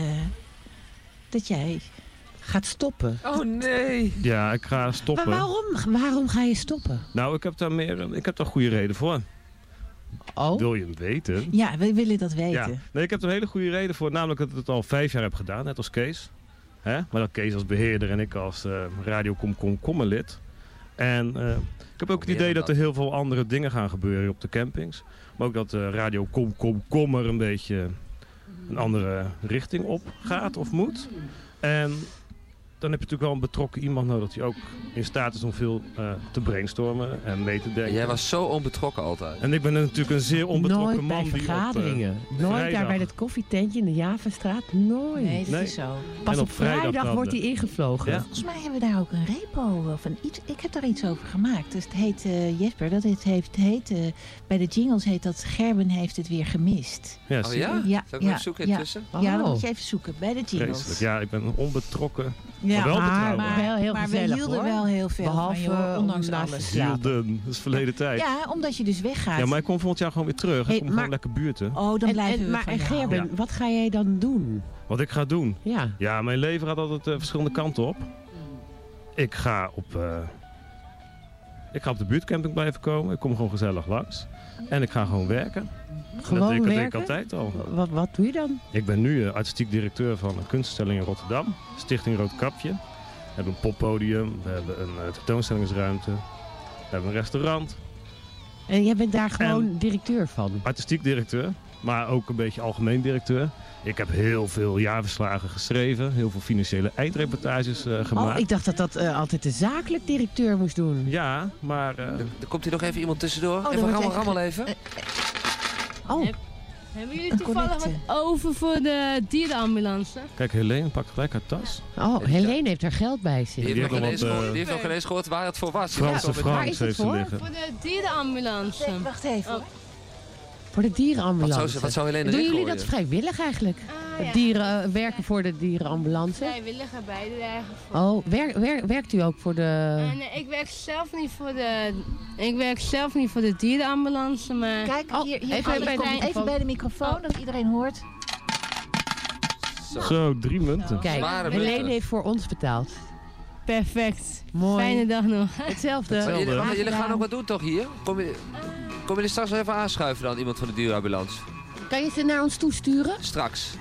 dat jij...
gaat stoppen.
Oh nee.
Ja, ik ga stoppen.
Maar waarom, waarom ga je stoppen?
Nou, ik heb daar meer, ik heb daar goede reden voor.
Oh?
Wil je hem weten?
Ja, we willen dat weten.
Ja. Nee, ik heb er een hele goede reden voor. Namelijk dat ik het al vijf jaar heb gedaan, net als Kees. Hè? Maar dan Kees als beheerder en ik als uh, Radio Komkomkommerlid. En uh, ik heb ook het idee dat er heel veel andere dingen gaan gebeuren op de campings. Maar ook dat uh, Radio Komkomkommer een beetje een andere richting op gaat of moet. En dan heb je natuurlijk wel een betrokken iemand nodig die ook in staat is om veel uh, te brainstormen en mee te denken.
Jij was zo onbetrokken altijd.
En ik ben natuurlijk een zeer onbetrokken
Nooit
man
bij
die
vergaderingen.
op uh,
Nooit
vrijdag...
daar bij dat koffietentje in de Javastraat. Nooit.
Nee, dat
Nee.
is zo.
Pas
En
op,
op vrijdag
vrijdag
dan
wordt
de-
hij ingevlogen.
Ja.
Volgens mij hebben we daar ook een repo of een iets. Ik heb daar iets over gemaakt. Dus het heet uh, Jesper. Dat het heeft heet uh, bij de jingles heet dat Gerben heeft het weer gemist.
Ja,
Oh
zie je?
ja?
Ja,
Zal ik
ja,
even zoeken
ja.
intussen?
Ja, dan
Oh.
moet je even zoeken bij de jingles.
Vreselijk. Ja, ik ben onbetrokken.
Ja,
maar wel
maar-
betrouwbaar.
Wel heel
maar
gezellig,
we hielden
hoor.
wel heel veel
Behalve,
van je, hoor, ondanks
om naast te
alles.
slapen.
Hielden. Dat is verleden tijd. Ja,
Ja, omdat je dus weggaat.
maar ik kom volgend jaar gewoon weer terug.
Hey,
ik kom
maar-
gewoon lekker buurten.
Oh, dan
En,
blijven
en,
we
maar
van
en
je
Gerben,
houden.
wat ga jij dan doen?
Wat ik ga doen?
Ja.
Ja, mijn leven gaat altijd uh, verschillende kanten op. Ik ga op... Uh, ik ga op de buurtcamping blijven komen. Ik kom gewoon gezellig langs. En ik ga gewoon werken. En
Gewoon
dat deed, ik- dat deed ik
werken?
altijd al.
Wat, wat doe je dan?
Ik ben nu uh, artistiek directeur van een kunststelling in Rotterdam. Stichting Rood Kapje. We hebben een poppodium. We hebben een uh, tentoonstellingsruimte. We hebben een restaurant.
En jij bent daar gewoon directeur van?
Artistiek directeur. Maar ook een beetje algemeen directeur. Ik heb heel veel jaarverslagen geschreven. Heel veel financiële eindreportages uh, gemaakt.
Oh, ik dacht dat dat uh, altijd de zakelijk directeur moest doen.
Ja, maar... Uh...
Er komt hier nog even iemand tussendoor.
Oh, dan
even
wordt
rammel,
even-
rammel even.
Oh,
Hebben jullie toevallig wat over voor de dierenambulance?
Kijk, Helene pakt gelijk haar tas.
oh Helene heeft haar geld bij zich.
Die heeft,
Die
nog
heeft
ineens
nog wat,
gehoord,
uh,
die heeft nog ineens gehoord waar het voor was.
Franse
Ja,
francs
Waar is het
heeft ze
voor?
liggen.
Voor de dierenambulance.
Nee, wacht even.
Oh.
Voor de dierenambulance.
Wat zou, wat zou Helene
Doen
erin
jullie
gooien?
dat vrijwillig eigenlijk?
Ah, ja.
Dieren, uh, werken voor de dierenambulance?
Vrijwilliger beide eigenlijk voor.
Oh, wer, wer, werkt u ook voor de...
Uh, nee, ik werk zelf niet voor de. Ik werk zelf niet voor de dierenambulance, maar.
Kijk,
Oh,
hier, hier
even
even,
bij de
even
microfoon.
bij de microfoon, dat iedereen hoort.
Zo.
Zo, drie munten.
Kijk,
Zware
Helene
munten.
heeft voor ons betaald.
Perfect.
Mooi.
Fijne dag nog.
Hetzelfde.
Maar jullie,
Hetzelfde.
maar jullie gaan ook wat doen toch hier? Kom je, kom jullie straks nog even aanschuiven dan, iemand van de dierenambulance?
Kan je ze naar ons toesturen?
Straks.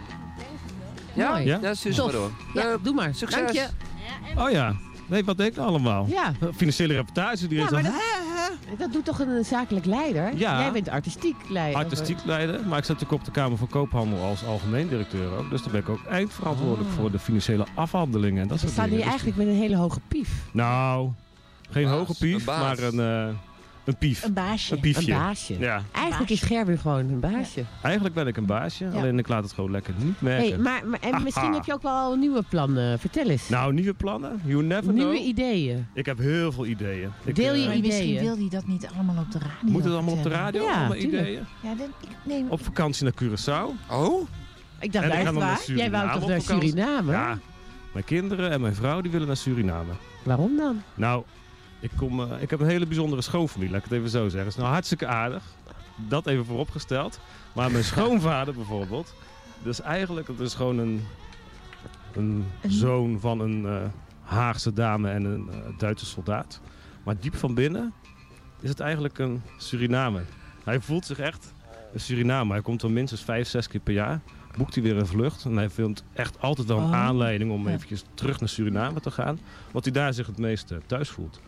Ja?
Mooi.
Ja?
Ja, stuur ze maar
Tof.
door.
Ja,
Eh,
doe maar.
succes.
Dank je.
Oh ja. Nee, wat deed ik nou allemaal?
Ja.
Financiële reportage. Die
Ja,
is
maar
dan
dat, dat doet toch een zakelijk leider?
Ja.
Jij bent artistiek leider.
artistiek leider. Maar ik zat natuurlijk op de Kamer van Koophandel als algemeen directeur ook. Dus daar ben ik ook eindverantwoordelijk
Oh.
voor de financiële afhandelingen. En dat
We
soort
staan
dingen.
hier
Dus-
eigenlijk met een hele hoge pief.
Nou, geen
Baas,
hoge pief,
een baas.
maar een, eh, een pief.
Een baasje.
Een piefje.
Een baasje.
Ja,
Eigenlijk is Gerben gewoon een baasje.
eigenlijk ben ik een baasje.
Ja.
Alleen ik laat het gewoon lekker niet merken.
Hey, maar, maar, en misschien
Aha.
heb je ook wel nieuwe plannen. Vertel eens.
Nou, nieuwe plannen? You never
nieuwe
know.
ideeën.
Ik heb heel veel ideeën. Ik,
Deel je
eh,
Maar misschien
ideeën.
wil hij dat niet allemaal op de radio.
Moet het allemaal op de
vertellen.
radio?
Ja,
allemaal
tuurlijk.
ideeën?
Ja, dan, ik, nee,
Op vakantie naar Curaçao.
Oh?
Ik dacht,
En ik
echt
ga nog naar
waar? Jij wou
Suriname
toch
op
naar
vakantie?
Suriname?
Ja, mijn kinderen en mijn vrouw die willen naar Suriname.
Waarom dan?
Nou, ik, kom, eh, ik heb een hele bijzondere schoonfamilie, laat ik het even zo zeggen. Het is nou hartstikke aardig. Dat even vooropgesteld. Maar mijn schoonvader bijvoorbeeld, dus eigenlijk, het is gewoon een, een zoon van een eh, Haagse dame en een eh, Duitse soldaat. Maar diep van binnen is het eigenlijk een Surinamer. Hij voelt zich echt een Surinamer. Hij komt dan minstens vijf, zes keer per jaar. Boekt hij weer een vlucht. En hij vindt echt altijd wel een
Oh.
aanleiding om
Ja.
eventjes terug naar Suriname te gaan. Want hij daar zich het meest eh, thuis voelt.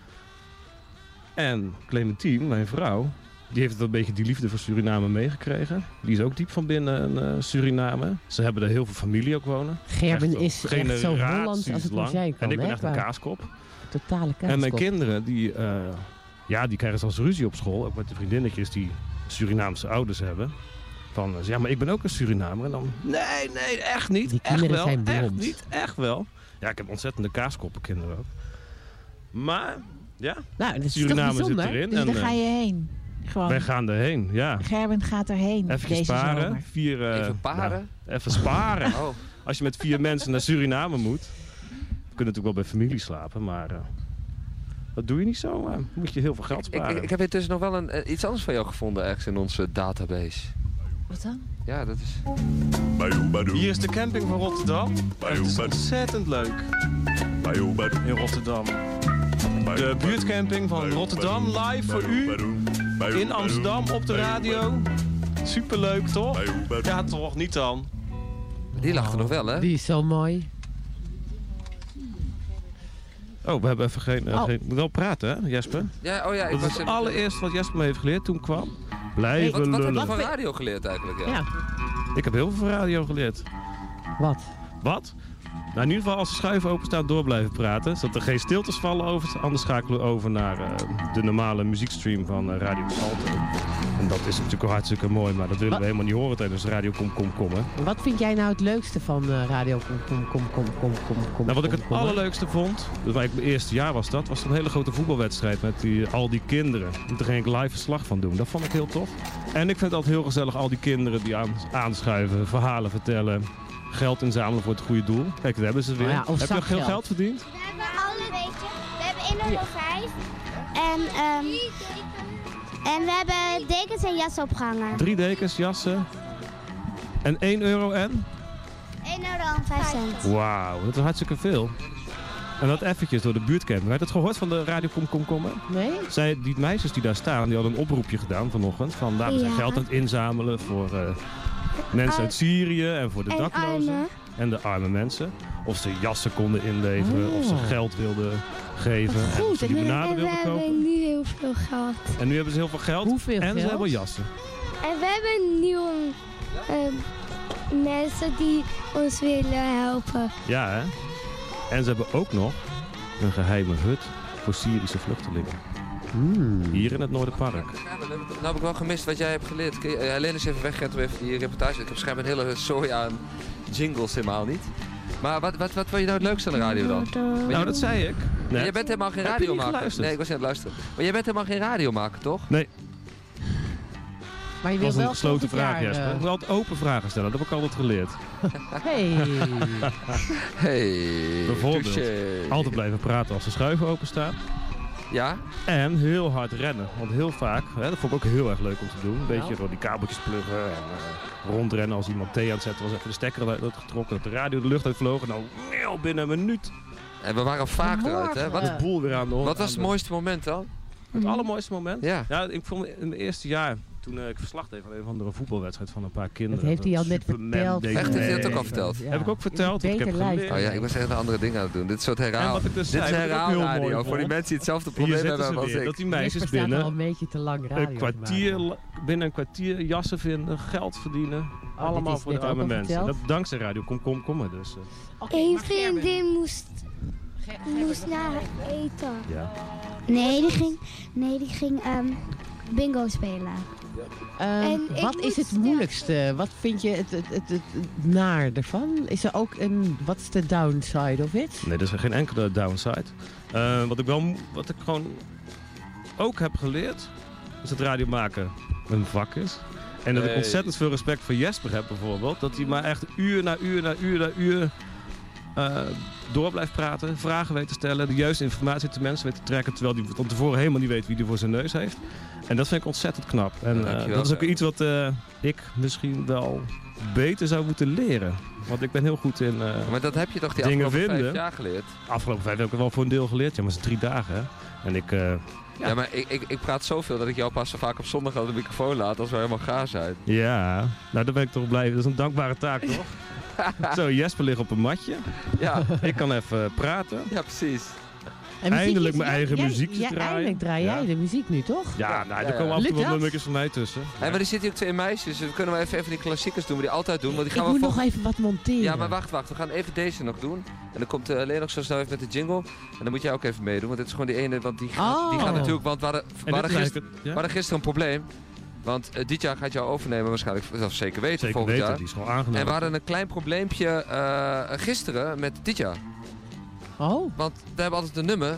En Clementine, mijn vrouw, die heeft een beetje die liefde voor Suriname meegekregen. Die is ook diep van binnen een uh, Suriname. Ze hebben er heel veel familie ook wonen.
Gerben
Echt
is echt zo
generaties
Hollands als het maar
lang.
zijn kan.
En ik ben
hè,
echt een
qua
kaaskop.
Totale kaaskop.
En mijn kinderen, die, uh, ja, die krijgen zelfs ruzie op school. Ook met de vriendinnetjes die Surinaamse ouders hebben. Van, uh, ja, maar ik ben ook een Surinamer. En dan, nee, nee, echt niet.
Die
echt
kinderen
wel,
zijn
echt
blond.
niet, echt wel. Ja, ik heb ontzettende kaaskoppen kinderen ook. Maar, ja,
Nou, dat is
Suriname
toch
zit
bijzonder.
erin.
Dus
en,
daar
eh,
ga je heen. Gewoon.
wij gaan erheen, ja.
Gerben gaat erheen
Even
deze
sparen.
zomer.
Vier, eh,
Even paren?
nou, even sparen.
Oh.
Als je met vier mensen naar Suriname moet. We kunnen natuurlijk wel bij familie slapen, maar uh, dat doe je niet zo. Uh, moet je heel veel geld
Ik,
sparen.
ik, ik heb intussen nog wel een, eh, iets anders van jou gevonden ergens in onze database.
Wat dan?
Ja, dat is...
Hier is de camping van Rotterdam. En het is ontzettend leuk. In Rotterdam. De buurtcamping van Rotterdam live voor u. In Amsterdam op de radio. Superleuk, toch? Ja, toch? Niet dan.
Die lag er nog wel, hè?
Die is zo mooi.
Oh, we hebben even geen... Uh,
Oh.
geen moet wel praten, hè, Jesper?
Ja, oh ja, ik
Dat
was
is het
even-
allereerste wat Jesper me heeft geleerd toen ik kwam. Blijven
Wat, wat heb
lullen.
je van radio geleerd eigenlijk? Ja.
Ja.
Ik heb heel veel van radio geleerd.
Wat?
Wat? Nou, in ieder geval als de schuif open staat door blijven praten. Zodat er geen stiltes vallen over. Anders schakelen we over naar uh, de normale muziekstream van uh, Radio Salto. En dat is natuurlijk wel hartstikke mooi, maar dat willen
Wat?
we helemaal niet horen tijdens Radio Kom Kom Kom. Hè.
Wat vind jij nou het leukste van uh, Radio Kom Kom Kom Kom Kom Kom Kom?
Nou, wat ik het
Kom, Kom,
allerleukste vond, dus mijn eerste jaar was dat, was een hele grote voetbalwedstrijd met die, al die kinderen. En daar ging ik live verslag van doen. Dat vond ik heel tof. En ik vind het altijd heel gezellig, al die kinderen die aan, aanschuiven, verhalen vertellen. Geld inzamelen voor het goede doel. Kijk, daar hebben ze weer.
Oh ja, of
Heb je nog veel
zakgeld.
geld verdiend?
We hebben alle, weet je, we hebben één euro vijf. En, ehm en we hebben dekens en jassen opgehangen.
Drie dekens, jassen. En één euro en?
één euro en vijf cent.
Wauw, dat is hartstikke veel. En dat eventjes door de buurtcamping. Heb je het gehoord van de Radio Kom Kom Kom? Hè?
Nee?
Zij, die meisjes die daar staan, die hadden een oproepje gedaan vanochtend. Van, daar we zijn
Ja.
geld aan het inzamelen voor uh, mensen uit Syrië en voor de
En
daklozen.
armen.
En de arme mensen. Of ze jassen konden inleveren,
Oh.
of ze geld wilden geven. En of
Goed,
ze
en,
limonade
en we
wilden kopen.
hebben nu heel veel geld.
En nu hebben ze heel veel geld.
Hoeveel
en ze
geld?
hebben jassen.
En we hebben nieuwe ehm, mensen die ons willen helpen.
Ja, hè? En ze hebben ook nog een geheime hut voor Syrische vluchtelingen.
Hmm.
Hier in het Noorderpark.
Ja, maar nou heb ik wel gemist wat jij hebt geleerd. Kun je- eh, Helene is even weggerend om even die reportage. Ik heb schijnbaar een hele zooi aan jingles helemaal niet. Maar wat, wat, wat vond je nou het leukste aan de radio dan? Maar
Nou,
je-
dat zei ik.
maar
net.
jij bent helemaal geen
Heb je niet
radiomaker.
geluisterd?
Nee, ik was niet aan het luisteren. Maar jij bent helemaal geen radiomaker, toch?
Nee,
Maar je
dat
wil
was
wel
een gesloten
volgend
vraag,
jaar,
Jesper.
uh,
Ik wil altijd open vragen stellen. Dat heb ik altijd geleerd.
Hey.
Hey,
Bijvoorbeeld.
touché.
Altijd blijven praten als de schuiven openstaan.
Ja?
En heel hard rennen. Want heel vaak, hè, dat vond ik ook heel erg leuk om te doen. Een beetje
Nou.
door die kabeltjes pluggen en uh, rondrennen als iemand thee aan het zetten was. Even de stekker eruit getrokken, dat de radio de lucht uitvlogen. Nou, nieuw, binnen een minuut.
En we waren vaak eruit, hè? Wat,
De boel weer aan de
wat was
aan
het
de-
mooiste moment dan?
Het allermooiste moment?
Ja.
Ja, ik vond in mijn eerste jaar, toen uh, ik verslag deed van een of andere voetbalwedstrijd van een paar kinderen.
Dat heeft hij al net
Superman
verteld.
deed
Echt? Heeft hij dat
mee.
ook al verteld?
Ja.
Heb ik ook verteld.
Je
want ik
beter
heb
luisteren.
geleerd.
Oh ja, ik was echt een andere dingen aan het doen. Dit is een soort
En
herhaal.
wat ik dus
Dit
zei,
is
wat ik ook heel mooi
herhaalradio. Voor die
vond.
mensen die hetzelfde
Hier
probleem
zitten
hebben
ze
als
weer.
ik.
Dat die
Jesper
meisjes
staat al
binnen
een beetje te lang radio
een
te
kwartier,
maken.
binnen een kwartier jassen vinden, geld verdienen.
dit
allemaal
is
voor de
net ook
arme
al
mensen.
verteld.
Dat, dankzij Radio Kom Kom Kom. Dus, uh,
Eén vriendin moest, moest naar eten.
ja.
Nee, die ging, nee, die ging ehm, bingo spelen.
Ehm,
En ik
wat
moet
is het
sterk
moeilijkste? Wat vind je het, het, het, het, het naar ervan? Is er ook een... Wat is de downside of it?
Nee, er is geen enkele downside. Uh, wat ik wel, mo- wat ik gewoon ook heb geleerd, is dat radio maken een vak is. En dat ik
Hey.
ontzettend veel respect voor Jesper heb bijvoorbeeld. Dat hij maar echt uur na uur na uur na uur uh, door blijft praten, vragen weet te stellen, de juiste informatie te mensen weet te trekken, terwijl hij van tevoren helemaal niet weet wie hij voor zijn neus heeft. En dat vind ik ontzettend knap. En
Ja,
uh,
dankjewel,
dat is ook
Sam.
iets wat uh, ik misschien wel beter zou moeten leren. Want ik ben heel goed in uh,
Maar dat heb je toch die
dingen
afgelopen
vinden.
vijf jaar geleerd?
Afgelopen vijf heb ik er wel voor een deel geleerd. Ja, maar het is drie dagen, hè. En ik... uh,
Ja, maar ik, ik, ik praat zoveel dat ik jou pas zo vaak op zondag aan de microfoon laat als we helemaal gaar zijn.
ja, nou daar ben ik toch blij. Dat is een dankbare taak, toch? Zo, Jesper ligt op een matje.
Ja,
Ik kan even praten.
ja precies.
En muziek
Eindelijk
is-
mijn
jij-
eigen
jij-
muziekjes
jij-
draaien.
Eindelijk draai jij
Ja.
de muziek nu, toch?
Ja, nou,
Ja,
er
ja.
komen af en toe
Lukt
wel
dat?
nummertjes van mij tussen.
Hey, maar er zitten hier ook twee meisjes, dus we kunnen wel even, even die klassiekers doen, maar die altijd doen. Want die
Ik
gaan
moet
we
nog
volgende-
even wat monteren.
Ja, maar wacht, wacht. We gaan even deze nog doen. En dan komt uh, Leen nog zo snel even met de jingle. En dan moet jij ook even meedoen, want dit is gewoon die ene, want die gaat, die
Oh.
gaat natuurlijk, want we hadden, we
En
hadden,
dit is
gister,
eigenlijk het-
we
ja?
hadden gisteren een probleem. Want uh, dit jaar gaat jou overnemen waarschijnlijk, dat is zeker weten,
Zeker
volgend
weten,
jaar.
die is gewoon aangenomen.
En we hadden een klein probleempje uh, gisteren met dit jaar.
Oh,
Want we hebben altijd een nummer.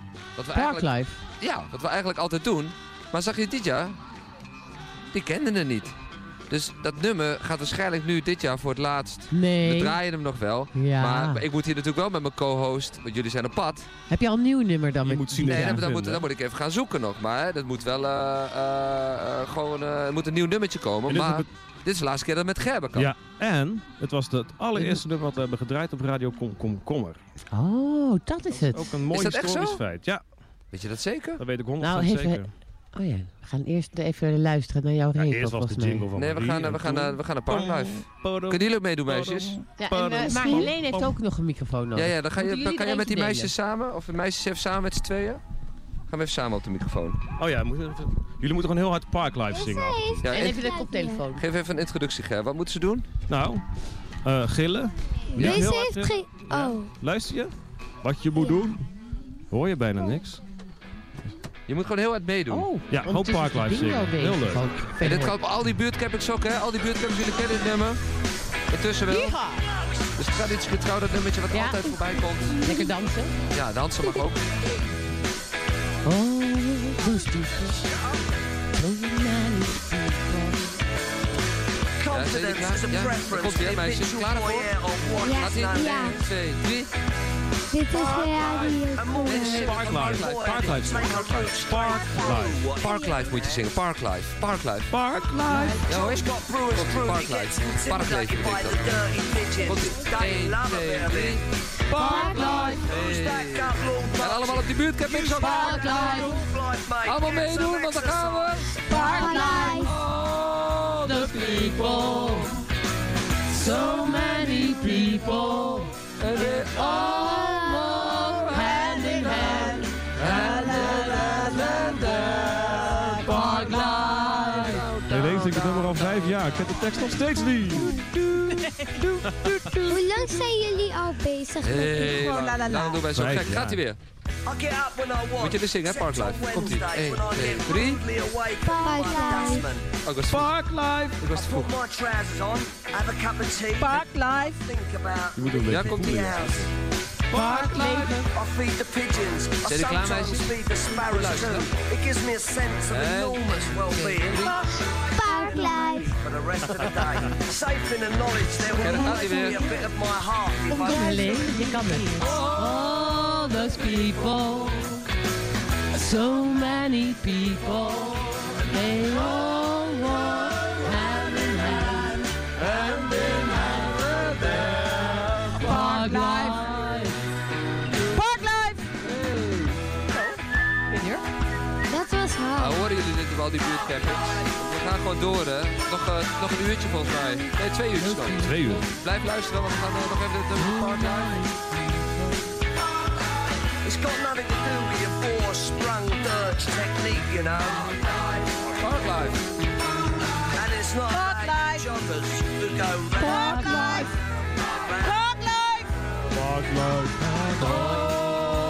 Wat we eigenlijk,
Parklife.
ja, wat we eigenlijk altijd doen. Maar zag je dit jaar? Die kenden het niet. Dus dat nummer gaat waarschijnlijk nu dit jaar voor het laatst.
Nee.
We draaien hem nog wel.
Ja.
Maar ik moet hier natuurlijk wel met mijn co-host, want jullie zijn op pad.
Heb je al een nieuw nummer dan?
Je
met
moet zien
Nee,
Ja,
dan, dan,
vinden.
moet, dan moet ik even gaan zoeken nog. Maar hè, dat moet wel uh, uh, uh, gewoon, uh, er moet een nieuw nummertje komen.
En dit is
Maar
op
dit is de laatste keer dat het met Gerben kan.
Ja, en het was het allereerste nummer wat we hebben gedraaid op Radio Kom Kom Kommer.
Oh, dat is het.
Ook een mooi
Is dat echt
historisch
zo?
feit. Ja,
Weet je dat zeker?
dat weet ik honderd procent
Nou, even-
zeker.
Oh ja, we gaan eerst even luisteren naar jouw
Ja,
repo,
eerst was de
volgens mij.
jingle van
Nee, we
Marie
gaan, uh,
en
we gaan,
toen-
uh, we gaan naar Parklife.
Podum,
Kunnen jullie ook meedoen, meisjes?
Ja, en, uh, maar Helene heeft ook nog een microfoon nodig.
Ja, ja, dan, ga je,
Moeten
dan
jullie
kan je
er
met die
eentje
meisjes samen, of de meisjes even samen met z'n tweeën. Gaan we even samen op de microfoon.
Oh ja, moet even- jullie moeten gewoon heel hard Parklife zingen. af en toe.
Ja,
delen? En
en-
even de koptelefoon.
geef even een introductie, Ger. Wat moeten ze doen?
Nou, eh, gillen. Niet
Deze
heel hard
heeft
gillen.
geen... Oh.
Luister je? Wat je moet doen? Hoor je bijna niks?
Je moet gewoon heel hard meedoen.
Oh,
Ja, gewoon
ondertussen is de
Parklife
bingo
zingen. Heel
bezig
leuk.
ook.
En dit
Verder.
gaat op al die buurtcampings ook, hè? Al die buurtcampings, jullie kennen dit nummer. Intussen wel. Dus traditiegetrouw, dat nummertje wat
Ja.
altijd voorbij komt.
Lekker dansen.
Ja, dansen mag ook.
Oh, those people. So many
Ja, zijn jullie klaar? Ja, daar komt weer, meisjes. Klaar ervoor?
Ja,
Gaat ie?
ja.
één, twee, drie.
Dit is de radio.
Parklife. Parklife zingen. Parklife.
Parklife moet je zingen. Parklife. Parklife.
Parklife.
Ja hoor. Komt-ie, Parklife. Parkleven betekent dat. Komt-ie. één, twee, drie.
Parklife.
Hey. En allemaal op die buurtcampings ook. Allemaal meedoen, want dan gaan we.
Parklife.
All the people, so many people,
En weer.
all hand in hand, hand in hand, hand in Parklife.
Helene zingt het nummer al vijf jaar. Ik ken de tekst nog steeds niet.
Hoe lang zijn jullie al bezig met
Heel lang. Nou, dan doen wij zo
Vijf
gek.
jaar.
Gaat hij weer. Moet je dus zingen, hè, Parklife? Komt ie. één, twee, drie.
Parklife?
Oh, ik was te vroeg.
Parklife.
Ik was te vroeg.
Parklife.
Je moet een
Ja,
beetje
komt ie.
Parklife.
Zijn jullie klaar, meisjes? Goed luisteren. En...
Parklife.
Oké, dan gaat hij weer.
Kom Helene, je kan het.
All those people, so many people, they all walk hand in hand, hand in hand, there. Parklife.
Parklife.
Dat was
Nou,
hard.
horen jullie dit op al die buurtcampings? We gaan gewoon door, hè. Nog, uh, nog een uurtje volgens mij. Nee, twee uurtjes dan.
Twee uur.
Blijf luisteren, want we gaan uh, nog even de, de Parklife.
It's got nothing to do with your four-sprung dirge technique, you know.
Parklife.
And it's not like joggers who go round.
Parklife. Parklife.
Parklife.